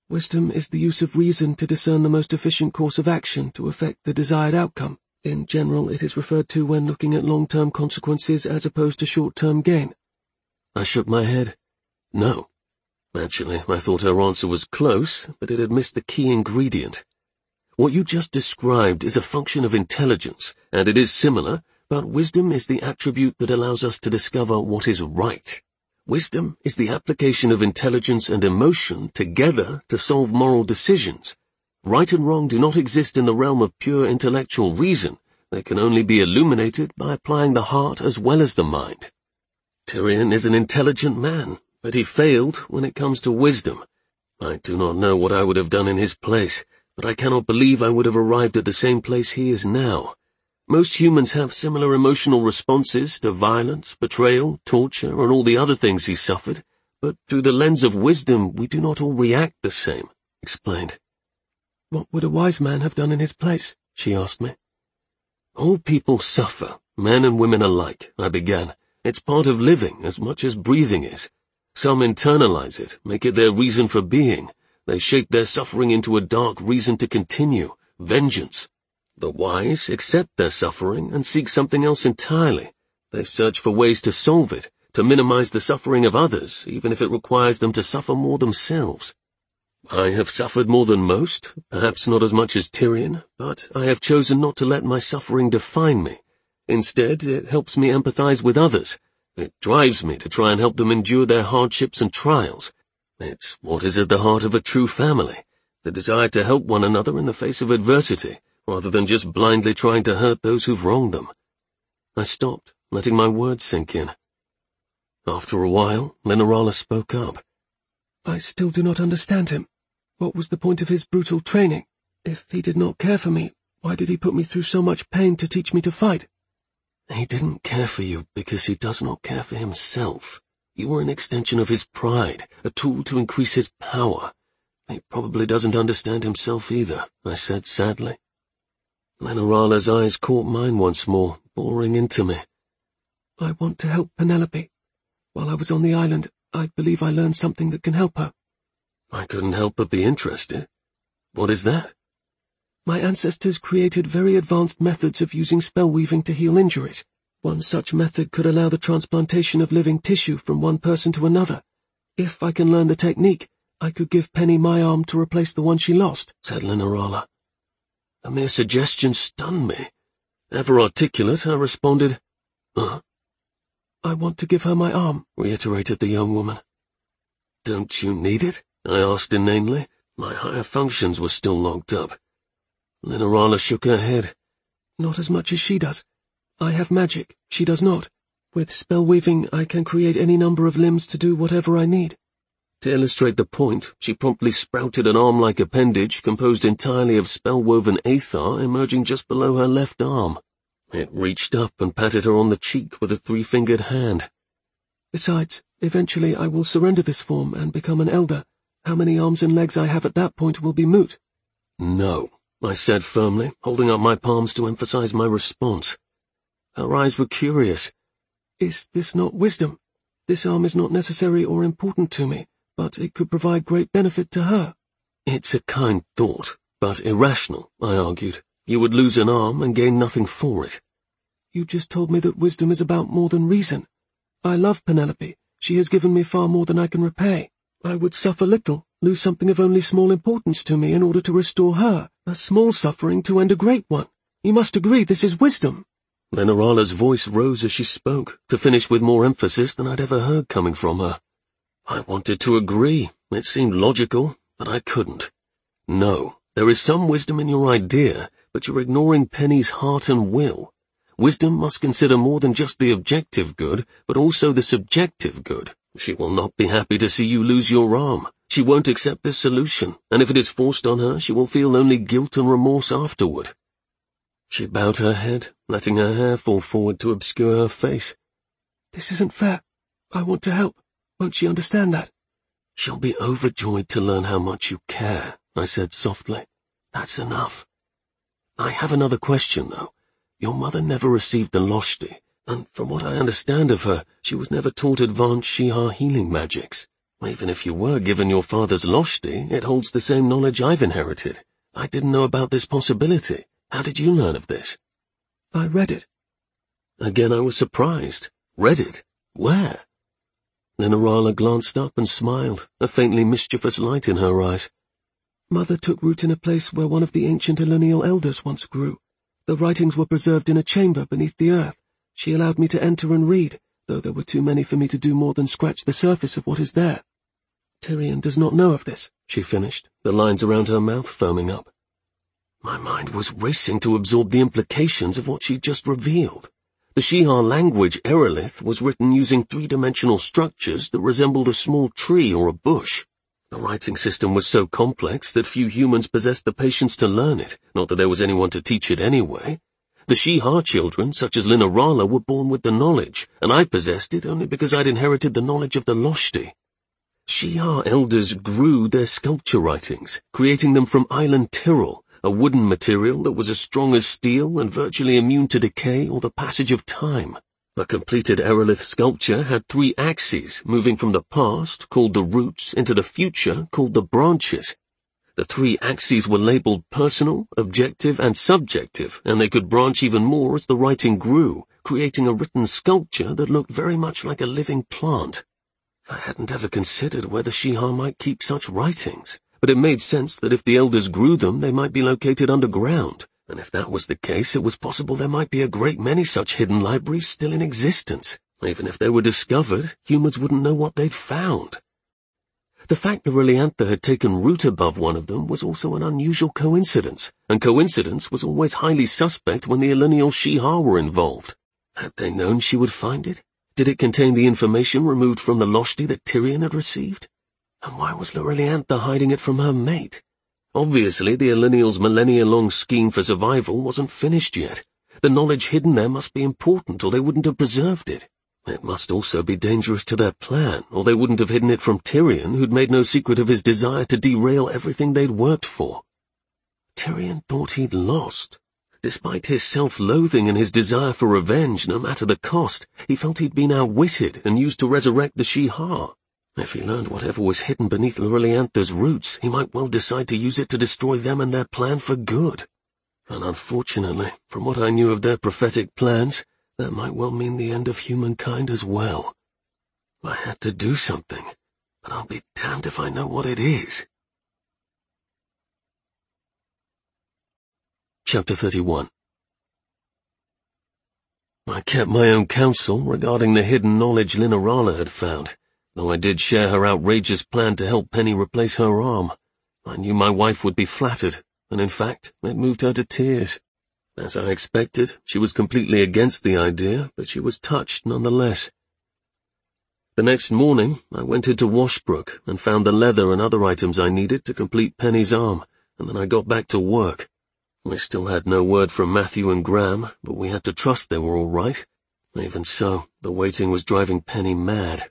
Wisdom is the use of reason to discern the most efficient course of action to effect the desired outcome. In general, it is referred to when looking at long-term consequences as opposed to short-term gain. I shook my head. No. Actually, I thought her answer was close, but it had missed the key ingredient. What you just described is a function of intelligence, and it is similar, but wisdom is the attribute that allows us to discover what is right. Wisdom is the application of intelligence and emotion together to solve moral decisions. Right and wrong do not exist in the realm of pure intellectual reason. They can only be illuminated by applying the heart as well as the mind. Tyrion is an intelligent man, but he failed when it comes to wisdom. I do not know what I would have done in his place, but I cannot believe I would have arrived at the same place he is now. Most humans have similar emotional responses to violence, betrayal, torture, and all the other things he suffered, but through the lens of wisdom we do not all react the same, explained. What would a wise man have done in his place? She asked me. All people suffer, men and women alike, I began. It's part of living as much as breathing is. Some internalize it, make it their reason for being. They shape their suffering into a dark reason to continue, vengeance. The wise accept their suffering and seek something else entirely. They search for ways to solve it, to minimize the suffering of others, even if it requires them to suffer more themselves. I have suffered more than most, perhaps not as much as Tyrion, but I have chosen not to let my suffering define me. Instead, it helps me empathize with others. It drives me to try and help them endure their hardships and trials. It's what is at the heart of a true family, the desire to help one another in the face of adversity, rather than just blindly trying to hurt those who've wronged them. I stopped, letting my words sink in. After a while, Lenorala spoke up. I still do not understand him. What was the point of his brutal training? If he did not care for me, why did he put me through so much pain to teach me to fight? He didn't care for you because he does not care for himself. You were an extension of his pride, a tool to increase his power. He probably doesn't understand himself either, I said sadly. Lenorala's eyes caught mine once more, boring into me. I want to help Penelope. While I was on the island, I believe I learned something that can help her. I couldn't help but be interested. What is that? My ancestors created very advanced methods of using spell-weaving to heal injuries. One such method could allow the transplantation of living tissue from one person to another. If I can learn the technique, I could give Penny my arm to replace the one she lost, said Lenorala. A mere suggestion stunned me. Ever articulate, I responded, I want to give her my arm, reiterated the young woman. Don't you need it? I asked inanely. My higher functions were still locked up. Lenorala shook her head. Not as much as she does. I have magic, she does not. With spell-weaving, I can create any number of limbs to do whatever I need. To illustrate the point, she promptly sprouted an arm-like appendage composed entirely of spell-woven aethar emerging just below her left arm. It reached up and patted her on the cheek with a 3-fingered hand. Besides, eventually I will surrender this form and become an elder. How many arms and legs I have at that point will be moot. No, I said firmly, holding up my palms to emphasize my response. Her eyes were curious. Is this not wisdom? This arm is not necessary or important to me, but it could provide great benefit to her. It's a kind thought, but irrational, I argued. You would lose an arm and gain nothing for it. You just told me that wisdom is about more than reason. I love Penelope. She has given me far more than I can repay. I would suffer little, lose something of only small importance to me in order to restore her, a small suffering to end a great one. You must agree this is wisdom. Lenorala's voice rose as she spoke, to finish with more emphasis than I'd ever heard coming from her. I wanted to agree. It seemed logical, but I couldn't. No, there is some wisdom in your idea, but you're ignoring Penny's heart and will. Wisdom must consider more than just the objective good, but also the subjective good. She will not be happy to see you lose your arm. She won't accept this solution, and if it is forced on her, she will feel only guilt and remorse afterward. She bowed her head, letting her hair fall forward to obscure her face. This isn't fair. I want to help. Won't she understand that? She'll be overjoyed to learn how much you care, I said softly. That's enough. I have another question, though. Your mother never received the Loshti, and from what I understand of her, she was never taught advanced Shihar healing magics. Even if you were given your father's Loshti, it holds the same knowledge I've inherited. I didn't know about this possibility. How did you learn of this? I read it. Again I was surprised. Read it? Where? Linarala glanced up and smiled, a faintly mischievous light in her eyes. Mother took root in a place where one of the ancient Elenial elders once grew. The writings were preserved in a chamber beneath the earth. She allowed me to enter and read, though there were too many for me to do more than scratch the surface of what is there. Tyrion does not know of this, she finished, the lines around her mouth foaming up. My mind was racing to absorb the implications of what she'd just revealed. The Shihar language, Erilith, was written using three-dimensional structures that resembled a small tree or a bush. The writing system was so complex that few humans possessed the patience to learn it, not that there was anyone to teach it anyway. The Shihar children, such as Linarala, were born with the knowledge, and I possessed it only because I'd inherited the knowledge of the Loshti. Shihar elders grew their sculpture writings, creating them from island Tyrrell, a wooden material that was as strong as steel and virtually immune to decay or the passage of time. A completed Erilith sculpture had 3 axes, moving from the past, called the roots, into the future, called the branches. The 3 axes were labeled personal, objective, and subjective, and they could branch even more as the writing grew, creating a written sculpture that looked very much like a living plant. I hadn't ever considered where the Shihar might keep such writings, but it made sense that if the elders grew them, they might be located underground, and if that was the case, it was possible there might be a great many such hidden libraries still in existence. Even if they were discovered, humans wouldn't know what they'd found. The fact that Liliantha had taken root above one of them was also an unusual coincidence, and coincidence was always highly suspect when the Elenial Shihar were involved. Had they known she would find it? Did it contain the information removed from the Loshti that Tyrion had received? And why was Liliantha hiding it from her mate? Obviously, the Elenial's millennia-long scheme for survival wasn't finished yet. The knowledge hidden there must be important, or they wouldn't have preserved it. It must also be dangerous to their plan, or they wouldn't have hidden it from Tyrion, who'd made no secret of his desire to derail everything they'd worked for. Tyrion thought he'd lost. Despite his self-loathing and his desire for revenge, no matter the cost, he felt he'd been outwitted and used to resurrect the Shihar. If he learned whatever was hidden beneath Liliantha's roots, he might well decide to use it to destroy them and their plan for good. And unfortunately, from what I knew of their prophetic plans, that might well mean the end of humankind as well. I had to do something, but I'll be damned if I know what it is. Chapter 31. I kept my own counsel regarding the hidden knowledge Linarala had found, though I did share her outrageous plan to help Penny replace her arm. I knew my wife would be flattered, and in fact, it moved her to tears. As I expected, she was completely against the idea, but she was touched nonetheless. The next morning, I went into Washbrook and found the leather and other items I needed to complete Penny's arm, and then I got back to work. We still had no word from Matthew and Graham, but we had to trust they were all right. Even so, the waiting was driving Penny mad.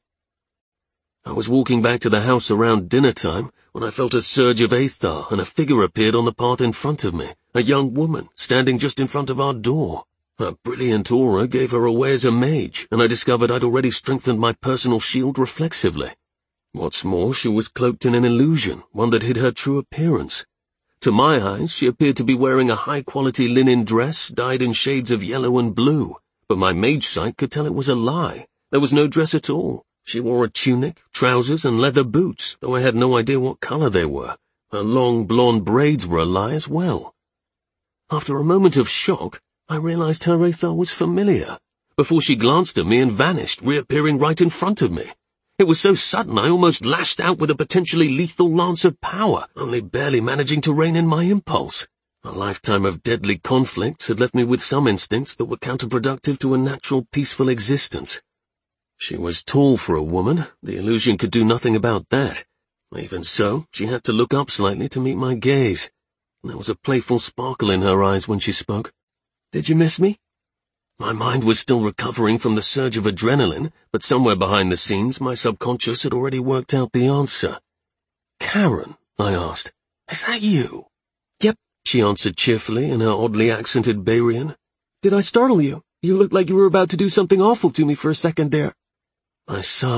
I was walking back to the house around dinner time when I felt a surge of Aethar and a figure appeared on the path in front of me, a young woman standing just in front of our door. Her brilliant aura gave her away as a mage, and I discovered I'd already strengthened my personal shield reflexively. What's more, she was cloaked in an illusion, one that hid her true appearance. To my eyes, she appeared to be wearing a high-quality linen dress dyed in shades of yellow and blue, but my mage sight could tell it was a lie. There was no dress at all. She wore a tunic, trousers, and leather boots, though I had no idea what color they were. Her long blonde braids were a lie as well. After a moment of shock, I realized her Aethar was familiar, before she glanced at me and vanished, reappearing right in front of me. It was so sudden I almost lashed out with a potentially lethal lance of power, only barely managing to rein in my impulse. A lifetime of deadly conflicts had left me with some instincts that were counterproductive to a natural, peaceful existence. She was tall for a woman. The illusion could do nothing about that. Even so, she had to look up slightly to meet my gaze. There was a playful sparkle in her eyes when she spoke. "Did you miss me?" My mind was still recovering from the surge of adrenaline, but somewhere behind the scenes my subconscious had already worked out the answer. "Karen," I asked, "is that you?" "Yep," she answered cheerfully in her oddly accented Barian. "Did I startle you? You looked like you were about to do something awful to me for a second there." I sighed,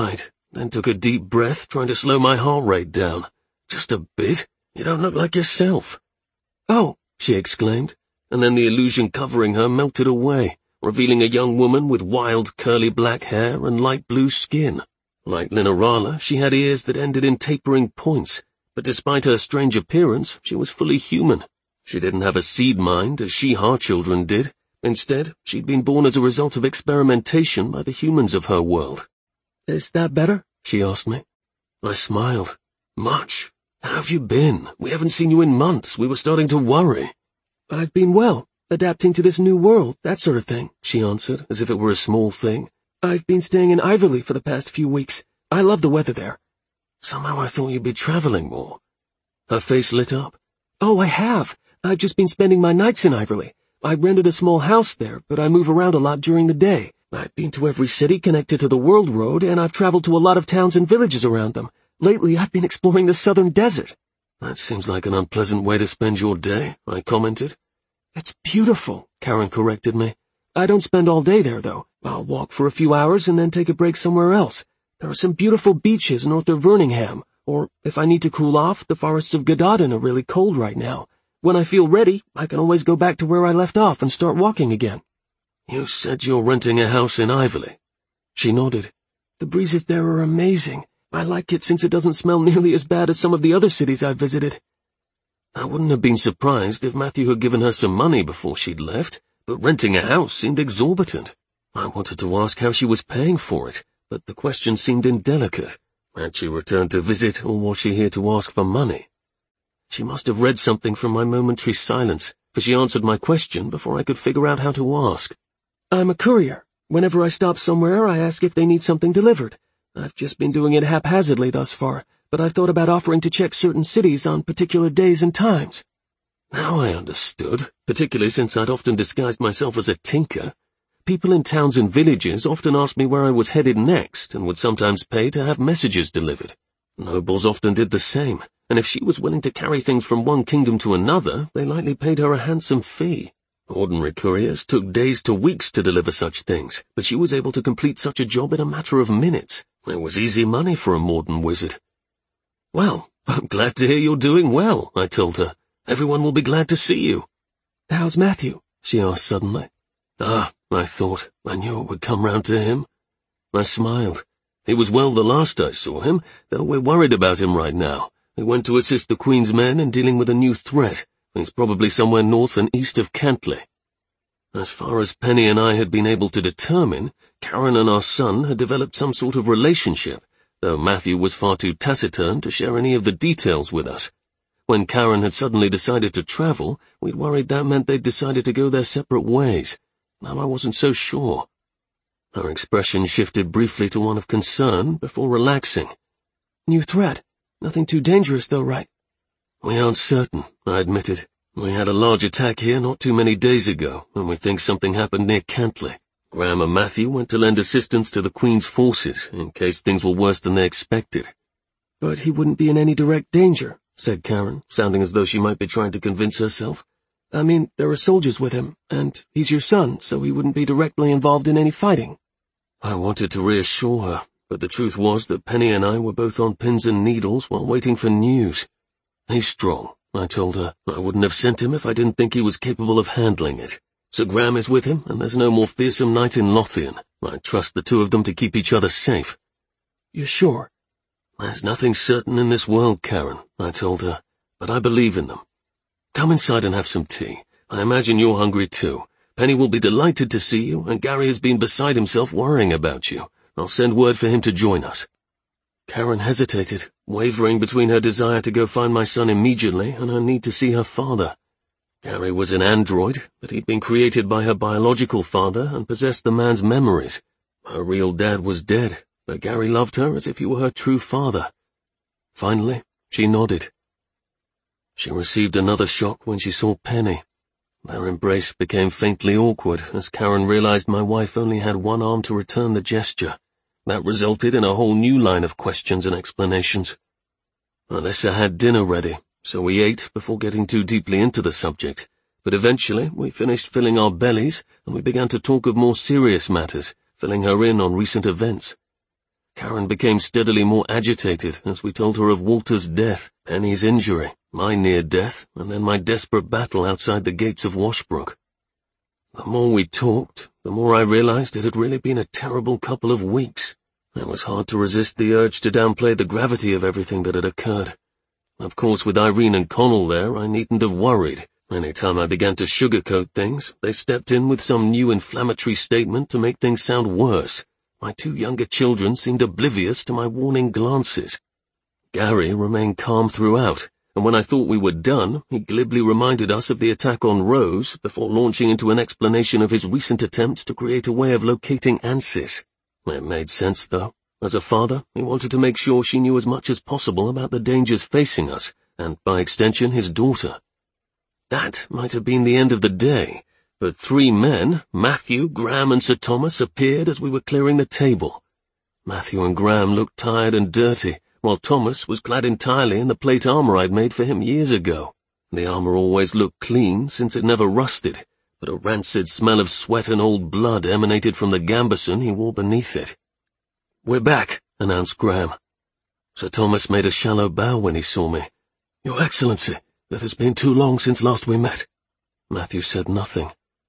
then took a deep breath, trying to slow my heart rate down. Just a bit. You don't look like yourself. Oh, she exclaimed, and then the illusion covering her melted away, revealing a young woman with wild curly black hair and light blue skin. Like Linerala, she had ears that ended in tapering points, but despite her strange appearance, she was fully human. She didn't have a seed mind, as She-Ha children did. Instead, she'd been born as a result of experimentation by the humans of her world. Is that better? She asked me. I smiled. Much. How have you been? We haven't seen you in months. We were starting to worry. I've been well, adapting to this new world, that sort of thing, she answered, as if it were a small thing. I've been staying in Iverly for the past few weeks. I love the weather there. Somehow I thought you'd be traveling more. Her face lit up. Oh, I have. I've just been spending my nights in Iverly. I rented a small house there, but I move around a lot during the day. I've been to every city connected to the World Road, and I've traveled to a lot of towns and villages around them. Lately, I've been exploring the southern desert. That seems like an unpleasant way to spend your day, I commented. It's beautiful, Karen corrected me. I don't spend all day there, though. I'll walk for a few hours and then take a break somewhere else. There are some beautiful beaches north of Verningham, or if I need to cool off, the forests of Gododin are really cold right now. When I feel ready, I can always go back to where I left off and start walking again. You said you're renting a house in Iverly. She nodded. The breezes there are amazing. I like it since it doesn't smell nearly as bad as some of the other cities I've visited. I wouldn't have been surprised if Matthew had given her some money before she'd left, but renting a house seemed exorbitant. I wanted to ask how she was paying for it, but the question seemed indelicate. Had she returned to visit, or was she here to ask for money? She must have read something from my momentary silence, for she answered my question before I could figure out how to ask. I'm a courier. Whenever I stop somewhere, I ask if they need something delivered. I've just been doing it haphazardly thus far, but I've thought about offering to check certain cities on particular days and times. Now I understood, particularly since I'd often disguised myself as a tinker. People in towns and villages often asked me where I was headed next and would sometimes pay to have messages delivered. Nobles often did the same, and if she was willing to carry things from one kingdom to another, they likely paid her a handsome fee. Ordinary couriers took days to weeks to deliver such things, but she was able to complete such a job in a matter of minutes. It was easy money for a modern wizard. Well, I'm glad to hear you're doing well, I told her. Everyone will be glad to see you. How's Matthew? She asked suddenly. I thought. I knew it would come round to him. I smiled. He was well the last I saw him, though we're worried about him right now. He went to assist the Queen's men in dealing with a new threat. He's probably somewhere north and east of Cantley. As far as Penny and I had been able to determine, Karen and our son had developed some sort of relationship, though Matthew was far too taciturn to share any of the details with us. When Karen had suddenly decided to travel, we'd worried that meant they'd decided to go their separate ways. Now I wasn't so sure. Her expression shifted briefly to one of concern before relaxing. New threat. Nothing too dangerous though, right? We aren't certain, I admitted. We had a large attack here not too many days ago, and we think something happened near Cantley. Graham and Matthew went to lend assistance to the Queen's forces, in case things were worse than they expected. But he wouldn't be in any direct danger, said Karen, sounding as though she might be trying to convince herself. I mean, there are soldiers with him, and he's your son, so he wouldn't be directly involved in any fighting. I wanted to reassure her, but the truth was that Penny and I were both on pins and needles while waiting for news. He's strong, I told her. I wouldn't have sent him if I didn't think he was capable of handling it. Sir Graham is with him, and there's no more fearsome knight in Lothian. I trust the two of them to keep each other safe. You're sure? There's nothing certain in this world, Karen, I told her, but I believe in them. Come inside and have some tea. I imagine you're hungry too. Penny will be delighted to see you, and Gary has been beside himself worrying about you. I'll send word for him to join us. Karen hesitated, wavering between her desire to go find my son immediately and her need to see her father. Gary was an android, but he'd been created by her biological father and possessed the man's memories. Her real dad was dead, but Gary loved her as if he were her true father. Finally, she nodded. She received another shock when she saw Penny. Their embrace became faintly awkward as Karen realized my wife only had one arm to return the gesture. That resulted in a whole new line of questions and explanations. Alyssa had dinner ready, so we ate before getting too deeply into the subject, but eventually we finished filling our bellies and we began to talk of more serious matters, filling her in on recent events. Karen became steadily more agitated as we told her of Walter's death, Penny's injury, my near death, and then my desperate battle outside the gates of Washbrook. The more we talked, the more I realized it had really been a terrible couple of weeks. It was hard to resist the urge to downplay the gravity of everything that had occurred. Of course, with Irene and Connell there, I needn't have worried. Any time I began to sugarcoat things, they stepped in with some new inflammatory statement to make things sound worse. My two younger children seemed oblivious to my warning glances. Gary remained calm throughout, and when I thought we were done, he glibly reminded us of the attack on Rose before launching into an explanation of his recent attempts to create a way of locating Ansis. It made sense, though. As a father, he wanted to make sure she knew as much as possible about the dangers facing us, and by extension his daughter. That might have been the end of the day, but three men, Matthew, Graham and Sir Thomas, appeared as we were clearing the table. Matthew and Graham looked tired and dirty, while Thomas was clad entirely in the plate armor I'd made for him years ago. The armor always looked clean since it never rusted, but a rancid smell of sweat and old blood emanated from the gambeson he wore beneath it. "We're back," announced Graham. Sir Thomas made a shallow bow when he saw me. "Your Excellency, it has been too long since last we met." Matthew said nothing.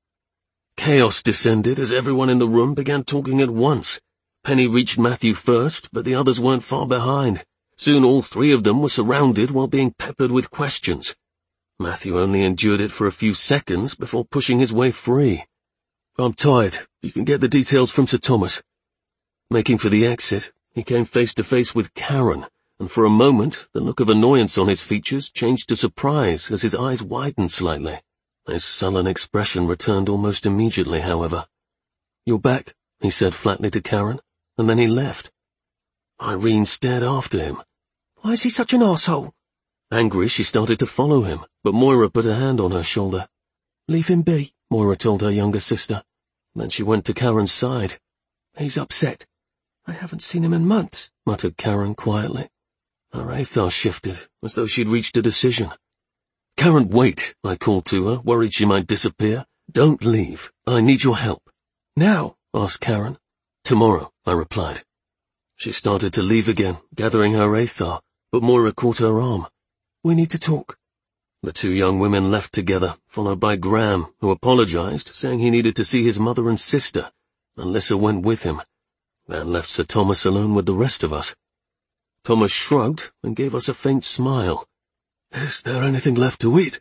Chaos descended as everyone in the room began talking at once. Penny reached Matthew first, but the others weren't far behind. Soon all three of them were surrounded while being peppered with questions. Matthew only endured it for a few seconds before pushing his way free. "I'm tired. You can get the details from Sir Thomas." Making for the exit, he came face to face with Karen, and for a moment the look of annoyance on his features changed to surprise as his eyes widened slightly. His sullen expression returned almost immediately, however. "You're back," he said flatly to Karen, and then he left. Irene stared after him. "Why is he such an arsehole?" Angry, she started to follow him, but Moira put a hand on her shoulder. "Leave him be," Moira told her younger sister. Then she went to Karen's side. "He's upset. I haven't seen him in months," muttered Karen quietly. Her aethar shifted, as though she'd reached a decision. "Karen, wait," I called to her, worried she might disappear. "Don't leave. I need your help." "Now?" asked Karen. "Tomorrow," I replied. She started to leave again, gathering her aethar, but Moira caught her arm. "We need to talk." The two young women left together, followed by Graham, who apologized, saying he needed to see his mother and sister. Alyssa went with him. That left Sir Thomas alone with the rest of us. Thomas shrugged and gave us a faint smile. "Is there anything left to eat?"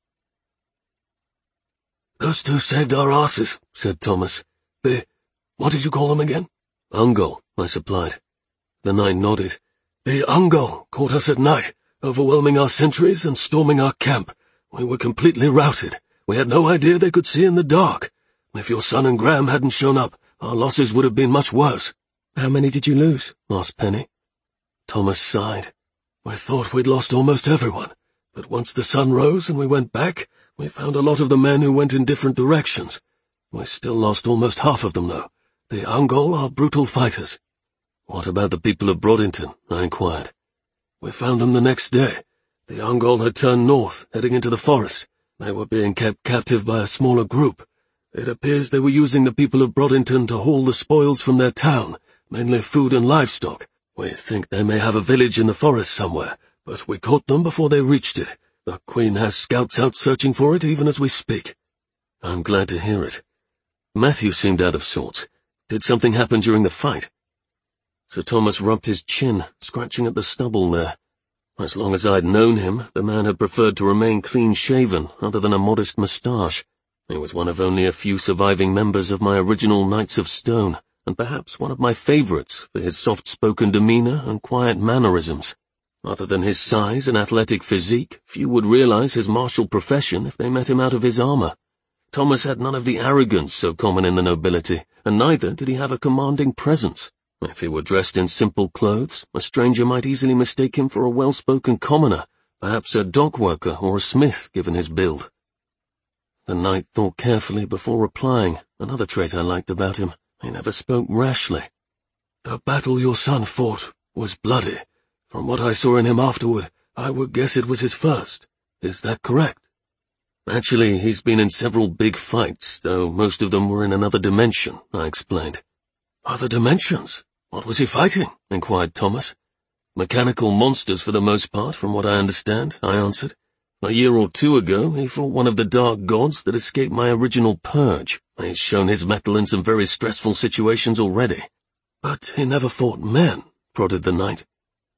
"Those two saved our asses," said Thomas. What did you call them again?" "Ungol," I supplied. The knight nodded. "The Ungol caught us at night, overwhelming our sentries and storming our camp. We were completely routed. We had no idea they could see in the dark. If your son and Graham hadn't shown up, our losses would have been much worse." "How many did you lose?" asked Penny. Thomas sighed. "We thought we'd lost almost everyone, but once the sun rose and we went back, we found a lot of the men who went in different directions. We still lost almost half of them, though. The Ungol are brutal fighters." "What about the people of Broddington?" I inquired. "We found them the next day. The Ungol had turned north, heading into the forest. They were being kept captive by a smaller group. It appears they were using the people of Broddington to haul the spoils from their town, mainly food and livestock. We think they may have a village in the forest somewhere, but we caught them before they reached it. The Queen has scouts out searching for it even as we speak." "I'm glad to hear it." Matthew seemed out of sorts. Did something happen during the fight? Sir Thomas rubbed his chin, scratching at the stubble there. As long as I'd known him, the man had preferred to remain clean-shaven, other than a modest moustache. He was one of only a few surviving members of my original Knights of Stone, and perhaps one of my favorites for his soft-spoken demeanor and quiet mannerisms. Other than his size and athletic physique, few would realize his martial profession if they met him out of his armor. Thomas had none of the arrogance so common in the nobility, and neither did he have a commanding presence. If he were dressed in simple clothes, a stranger might easily mistake him for a well-spoken commoner, perhaps a dock-worker or a smith, given his build. The knight thought carefully before replying, another trait I liked about him. He never spoke rashly. "The battle your son fought was bloody. From what I saw in him afterward, I would guess it was his first. Is that correct?" "Actually, he's been in several big fights, though most of them were in another dimension," I explained. "Other dimensions? What was he fighting? Inquired Thomas. Mechanical monsters for the most part, from what I understand, I answered. A year or two ago, he fought one of the dark gods that escaped my original purge. He's shown his mettle in some very stressful situations already. But he never fought men, prodded the knight.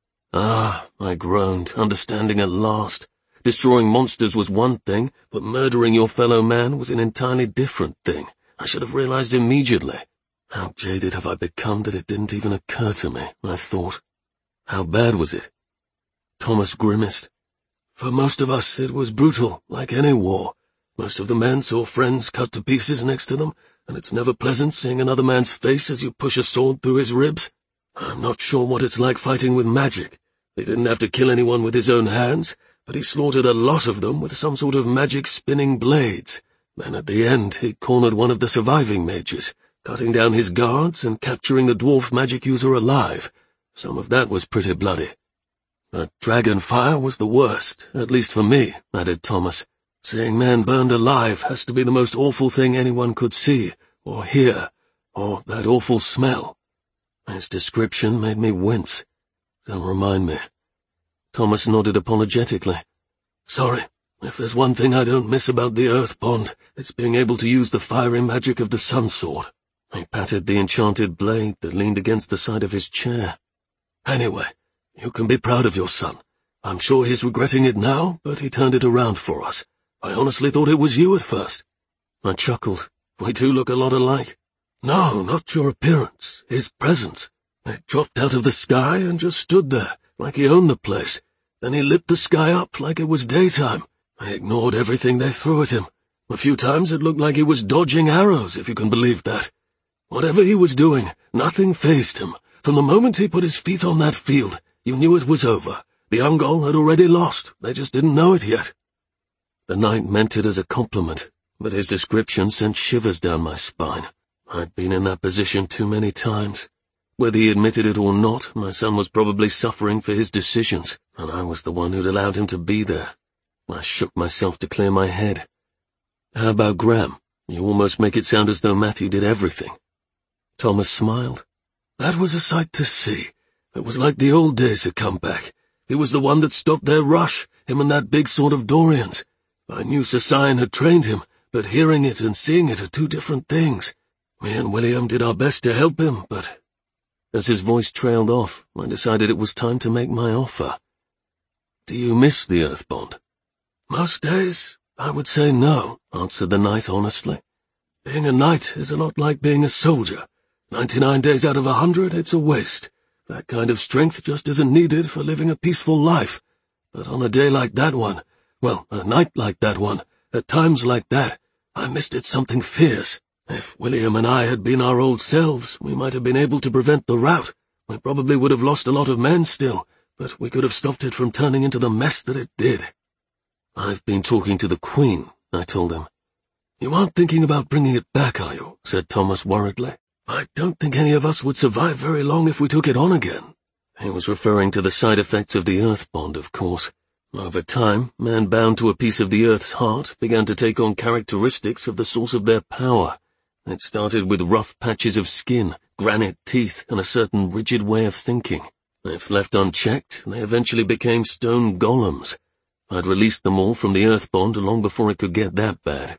Ah, I groaned, understanding at last. Destroying monsters was one thing, but murdering your fellow man was an entirely different thing. I should have realized immediately. How jaded have I become that it didn't even occur to me, I thought. How bad was it? Thomas grimaced. For most of us, it was brutal, like any war. Most of the men saw friends cut to pieces next to them, and it's never pleasant seeing another man's face as you push a sword through his ribs. I'm not sure what it's like fighting with magic. He didn't have to kill anyone with his own hands, but he slaughtered a lot of them with some sort of magic spinning blades. Then at the end, he cornered one of the surviving mages, cutting down his guards and capturing the dwarf magic user alive. Some of that was pretty bloody. But dragon fire was the worst, at least for me, added Thomas. Seeing men burned alive has to be the most awful thing anyone could see, or hear, or that awful smell. His description made me wince. Don't remind me. Thomas nodded apologetically. Sorry, if there's one thing I don't miss about the Earthbond, it's being able to use the fiery magic of the Sun Sword. He patted the enchanted blade that leaned against the side of his chair. Anyway, you can be proud of your son. I'm sure he's regretting it now, but he turned it around for us. I honestly thought it was you at first. I chuckled. We two look a lot alike. No, not your appearance. His presence. It dropped out of the sky and just stood there, like he owned the place. Then he lit the sky up like it was daytime. I ignored everything they threw at him. A few times it looked like he was dodging arrows, if you can believe that. Whatever he was doing, nothing fazed him. From the moment he put his feet on that field, you knew it was over. The Ungol had already lost. They just didn't know it yet. The knight meant it as a compliment, but his description sent shivers down my spine. I'd been in that position too many times. Whether he admitted it or not, my son was probably suffering for his decisions, and I was the one who'd allowed him to be there. I shook myself to clear my head. How about Graham? You almost make it sound as though Matthew did everything. Thomas smiled. That was a sight to see. It was like the old days had come back. He was the one that stopped their rush, him and that big sword of Dorian's. I knew Sir Sion had trained him, but hearing it and seeing it are two different things. Me and William did our best to help him, but... As his voice trailed off, I decided it was time to make my offer. Do you miss the Earthbond? Most days, I would say no, answered the knight honestly. Being a knight is a lot like being a soldier. 99 days out of 100, it's a waste. That kind of strength just isn't needed for living a peaceful life. But on a day like that one, well, a night like that one, at times like that, I missed it something fierce. If William and I had been our old selves, we might have been able to prevent the rout. We probably would have lost a lot of men still, but we could have stopped it from turning into the mess that it did. I've been talking to the Queen, I told him. You aren't thinking about bringing it back, are you? Said Thomas worriedly. I don't think any of us would survive very long if we took it on again. He was referring to the side effects of the Earthbond, of course. Over time, man bound to a piece of the Earth's heart began to take on characteristics of the source of their power. It started with rough patches of skin, granite teeth, and a certain rigid way of thinking. If left unchecked, they eventually became stone golems. I'd released them all from the Earthbond long before it could get that bad.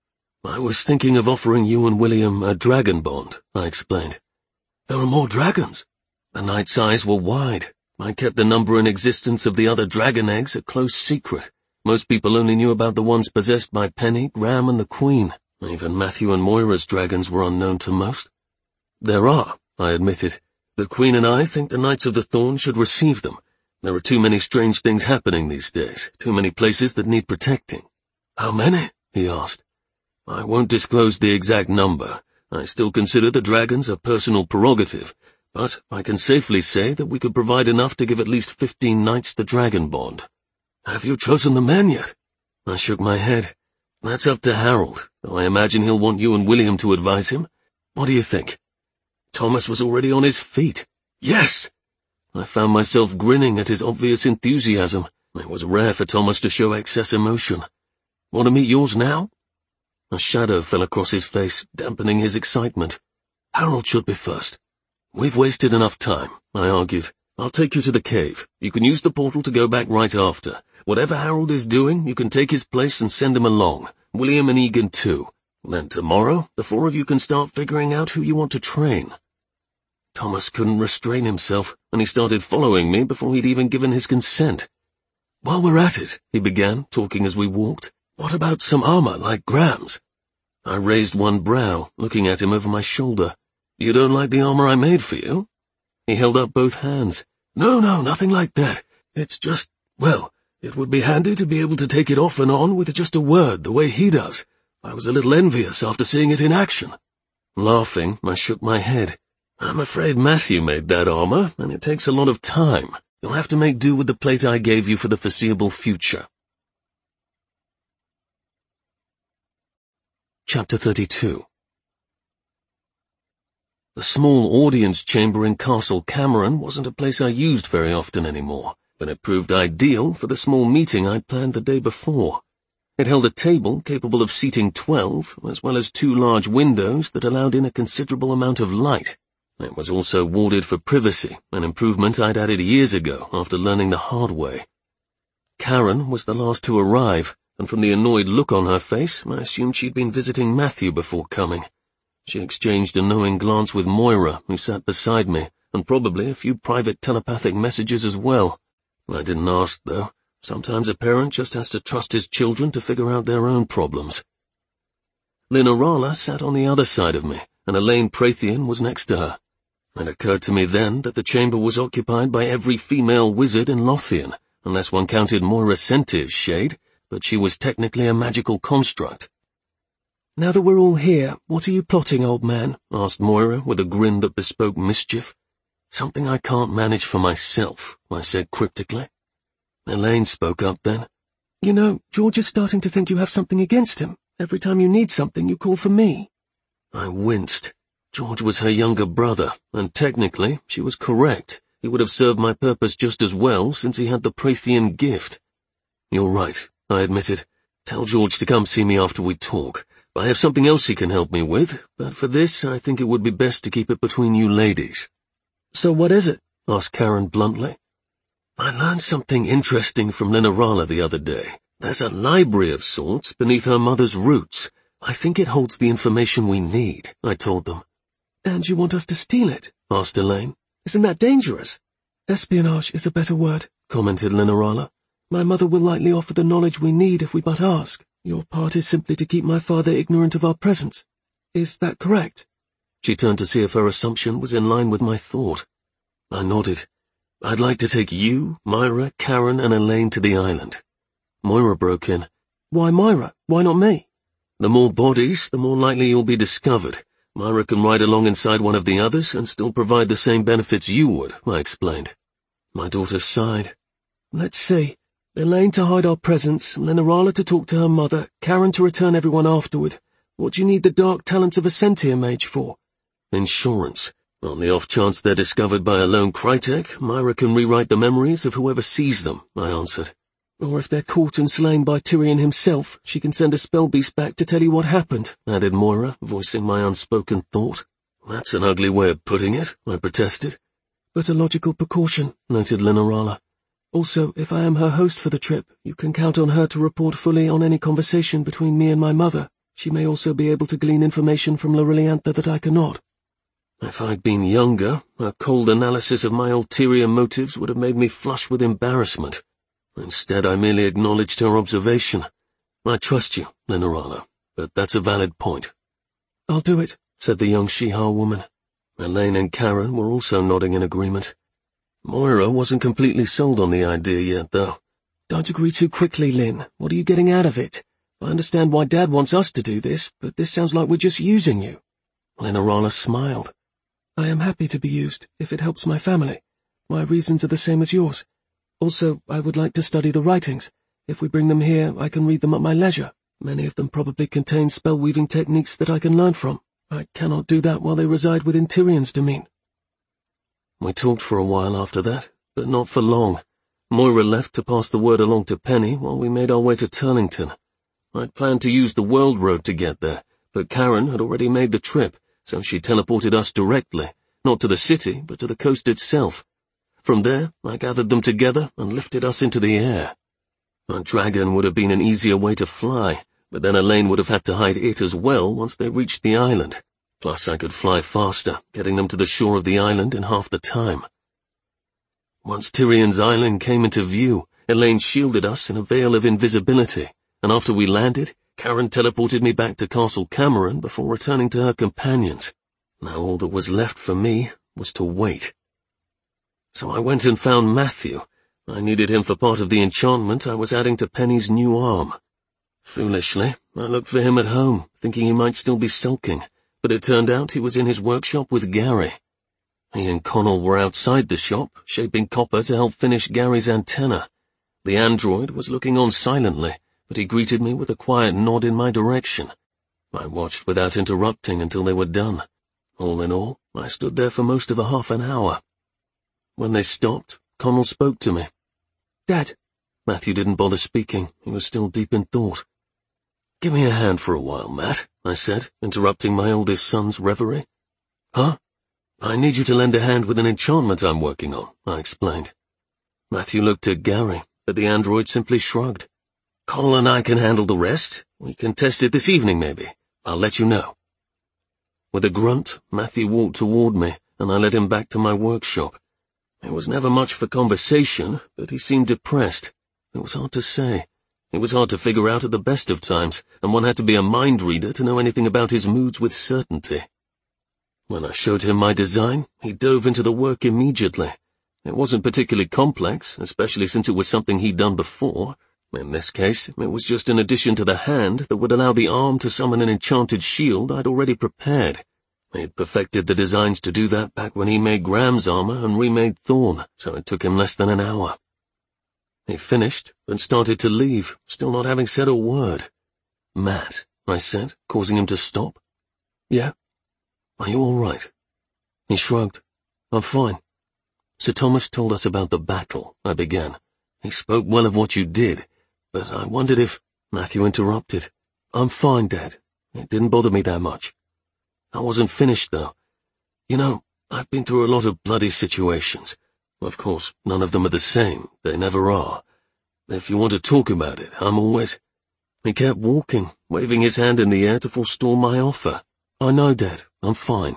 I was thinking of offering you and William a dragon bond, I explained. There are more dragons. The knight's eyes were wide. I kept the number in existence of the other dragon eggs a close secret. Most people only knew about the ones possessed by Penny, Graham, and the Queen. Even Matthew and Moira's dragons were unknown to most. There are, I admitted. The Queen and I think the Knights of the Thorn should receive them. There are too many strange things happening these days, too many places that need protecting. How many? He asked. I won't disclose the exact number. I still consider the dragons a personal prerogative. But I can safely say that we could provide enough to give at least 15 knights the dragon bond. Have you chosen the men yet? I shook my head. That's up to Harold, though I imagine he'll want you and William to advise him. What do you think? Thomas was already on his feet. Yes! I found myself grinning at his obvious enthusiasm. It was rare for Thomas to show excess emotion. Want to meet yours now? A shadow fell across his face, dampening his excitement. Harold should be first. We've wasted enough time, I argued. I'll take you to the cave. You can use the portal to go back right after. Whatever Harold is doing, you can take his place and send him along. William and Egan too. Then tomorrow, the four of you can start figuring out who you want to train. Thomas couldn't restrain himself, and he started following me before he'd even given his consent. While we're at it, he began, talking as we walked, what about some armor like Graham's? I raised one brow, looking at him over my shoulder. You don't like the armor I made for you? He held up both hands. No, nothing like that. It's just, well, it would be handy to be able to take it off and on with just a word, the way he does. I was a little envious after seeing it in action. Laughing, I shook my head. I'm afraid Matthew made that armor, and it takes a lot of time. You'll have to make do with the plate I gave you for the foreseeable future. Chapter 32. The small audience chamber in Castle Cameron wasn't a place I used very often anymore, but it proved ideal for the small meeting I'd planned the day before. It held a table capable of seating 12, as well as 2 large windows that allowed in a considerable amount of light. It was also warded for privacy, an improvement I'd added years ago after learning the hard way. Karen was the last to arrive, and from the annoyed look on her face, I assumed she'd been visiting Matthew before coming. She exchanged a knowing glance with Moira, who sat beside me, and probably a few private telepathic messages as well. I didn't ask, though. Sometimes a parent just has to trust his children to figure out their own problems. Linorala sat on the other side of me, and Elaine Prathian was next to her. It occurred to me then that the chamber was occupied by every female wizard in Lothian, unless one counted Moira Sentir's shade, but she was technically a magical construct. Now that we're all here, what are you plotting, old man? Asked Moira with a grin that bespoke mischief. Something I can't manage for myself, I said cryptically. Elaine spoke up then. You know, George is starting to think you have something against him. Every time you need something, you call for me. I winced. George was her younger brother, and technically, she was correct. He would have served my purpose just as well since he had the Prathian gift. You're right, I admitted. Tell George to come see me after we talk. I have something else he can help me with, but for this I think it would be best to keep it between you ladies. So what is it? Asked Karen bluntly. I learned something interesting from Linorala the other day. There's a library of sorts beneath her mother's roots. I think it holds the information we need, I told them. And you want us to steal it? Asked Elaine. Isn't that dangerous? Espionage is a better word, commented Linorala. My mother will likely offer the knowledge we need if we but ask. Your part is simply to keep my father ignorant of our presence. Is that correct? She turned to see if her assumption was in line with my thought. I nodded. I'd like to take you, Moira, Karen, and Elaine to the island. Moira broke in. Why Moira? Why not me? The more bodies, the more likely you'll be discovered. Moira can ride along inside one of the others and still provide the same benefits you would, I explained. My daughter sighed. Let's see. Elaine to hide our presence, Linorala to talk to her mother, Karen to return everyone afterward. What do you need the dark talents of a Sentir mage for? Insurance. On the off chance they're discovered by a lone Krytek, Moira can rewrite the memories of whoever sees them, I answered. Or if they're caught and slain by Tyrion himself, she can send a spell beast back to tell you what happened, added Moira, voicing my unspoken thought. That's an ugly way of putting it, I protested. But a logical precaution, noted Linorala. Also, if I am her host for the trip, you can count on her to report fully on any conversation between me and my mother. She may also be able to glean information from Loriliantha that I cannot. If I'd been younger, a cold analysis of my ulterior motives would have made me flush with embarrassment. Instead, I merely acknowledged her observation. I trust you, Linorala, but that's a valid point. I'll do it, said the young Shihar woman. Elaine and Karen were also nodding in agreement. Moira wasn't completely sold on the idea yet, though. Don't agree too quickly, Lynn. What are you getting out of it? I understand why Dad wants us to do this, but this sounds like we're just using you. Linorala smiled. I am happy to be used, if it helps my family. My reasons are the same as yours. Also, I would like to study the writings. If we bring them here, I can read them at my leisure. Many of them probably contain spell-weaving techniques that I can learn from. I cannot do that while they reside within Tyrion's domain. We talked for a while after that, but not for long. Moira left to pass the word along to Penny while we made our way to Turlington. I'd planned to use the World Road to get there, but Karen had already made the trip, so she teleported us directly, not to the city, but to the coast itself. From there, I gathered them together and lifted us into the air. A dragon would have been an easier way to fly, but then Elaine would have had to hide it as well once they reached the island. Plus I could fly faster, getting them to the shore of the island in half the time. Once Tyrion's island came into view, Elaine shielded us in a veil of invisibility, and after we landed, Karen teleported me back to Castle Cameron before returning to her companions. Now all that was left for me was to wait. So I went and found Matthew. I needed him for part of the enchantment I was adding to Penny's new arm. Foolishly, I looked for him at home, thinking he might still be sulking, but it turned out he was in his workshop with Gary. He and Connell were outside the shop, shaping copper to help finish Gary's antenna. The android was looking on silently, but he greeted me with a quiet nod in my direction. I watched without interrupting until they were done. All in all, I stood there for most of a half an hour. When they stopped, Connell spoke to me. "Dad." Matthew didn't bother speaking. He was still deep in thought. "Give me a hand for a while, Matt," I said, interrupting my oldest son's reverie. "Huh? I need you to lend a hand with an enchantment I'm working on," I explained. Matthew looked at Gary, but the android simply shrugged. "Connell and I can handle the rest. We can test it this evening, maybe. I'll let you know." With a grunt, Matthew walked toward me, and I led him back to my workshop. It was never much for conversation, but he seemed depressed. It was hard to say. It was hard to figure out at the best of times, and one had to be a mind reader to know anything about his moods with certainty. When I showed him my design, he dove into the work immediately. It wasn't particularly complex, especially since it was something he'd done before. In this case, it was just an addition to the hand that would allow the arm to summon an enchanted shield I'd already prepared. He'd perfected the designs to do that back when he made Graham's armor and remade Thorn, so it took him less than an hour. He finished and started to leave, still not having said a word. "Matt," I said, causing him to stop. "Yeah? Are you all right?" He shrugged. "I'm fine." "Sir Thomas told us about the battle," I began. "He spoke well of what you did, but I wondered if—" Matthew interrupted. "I'm fine, Dad. It didn't bother me that much. I wasn't finished, though. You know, I've been through a lot of bloody situations. Of course, none of them are the same. They never are. If you want to talk about it, I'm always—" He kept walking, waving his hand in the air to forestall my offer. "I know, Dad. I'm fine."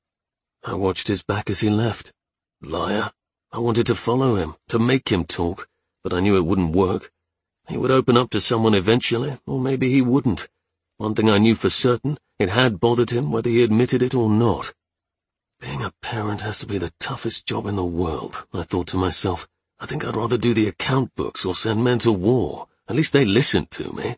I watched his back as he left. Liar. I wanted to follow him, to make him talk, but I knew it wouldn't work. He would open up to someone eventually, or maybe he wouldn't. One thing I knew for certain, it had bothered him whether he admitted it or not. Being a parent has to be the toughest job in the world, I thought to myself. I think I'd rather do the account books or send men to war. At least they listened to me.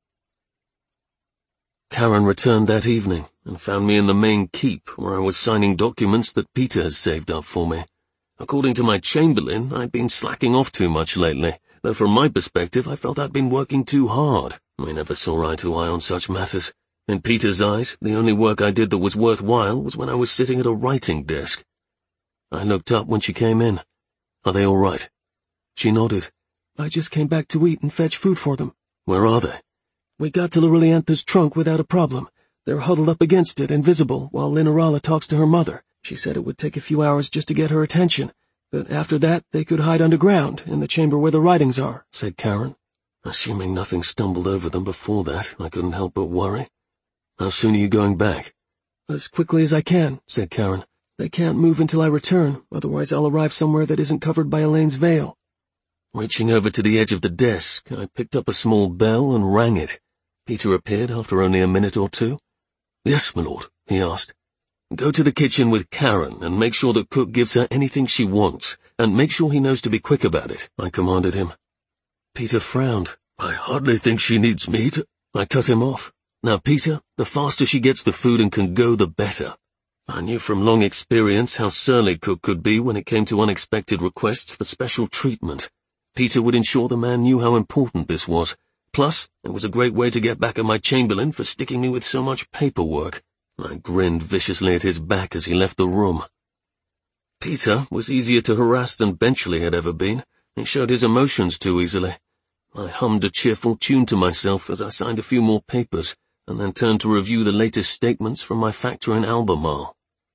Karen returned that evening and found me in the main keep where I was signing documents that Peter had saved up for me. According to my chamberlain, I'd been slacking off too much lately, though from my perspective I felt I'd been working too hard. We never saw eye to eye on such matters. In Peter's eyes, the only work I did that was worthwhile was when I was sitting at a writing desk. I looked up when she came in. "Are they all right?" She nodded. "I just came back to eat and fetch food for them." "Where are they?" "We got to Loreliantha's trunk without a problem. They're huddled up against it, invisible, while Linerala talks to her mother. She said it would take a few hours just to get her attention, but after that they could hide underground, in the chamber where the writings are," said Karen. Assuming nothing stumbled over them before that, I couldn't help but worry. "How soon are you going back?" "As quickly as I can," said Karen. "They can't move until I return, otherwise I'll arrive somewhere that isn't covered by Elaine's veil." Reaching over to the edge of the desk, I picked up a small bell and rang it. Peter appeared after only a minute or two. "Yes, my lord," he asked. "Go to the kitchen with Karen and make sure that Cook gives her anything she wants, and make sure he knows to be quick about it," I commanded him. Peter frowned. "I hardly think she needs meat." I cut him off. "Now, Peter, the faster she gets the food and can go, the better." I knew from long experience how surly Cook could be when it came to unexpected requests for special treatment. Peter would ensure the man knew how important this was. Plus, it was a great way to get back at my chamberlain for sticking me with so much paperwork. I grinned viciously at his back as he left the room. Peter was easier to harass than Benchley had ever been. He showed his emotions too easily. I hummed a cheerful tune to myself as I signed a few more papers, and then turned to review the latest statements from my factor in Albemarle.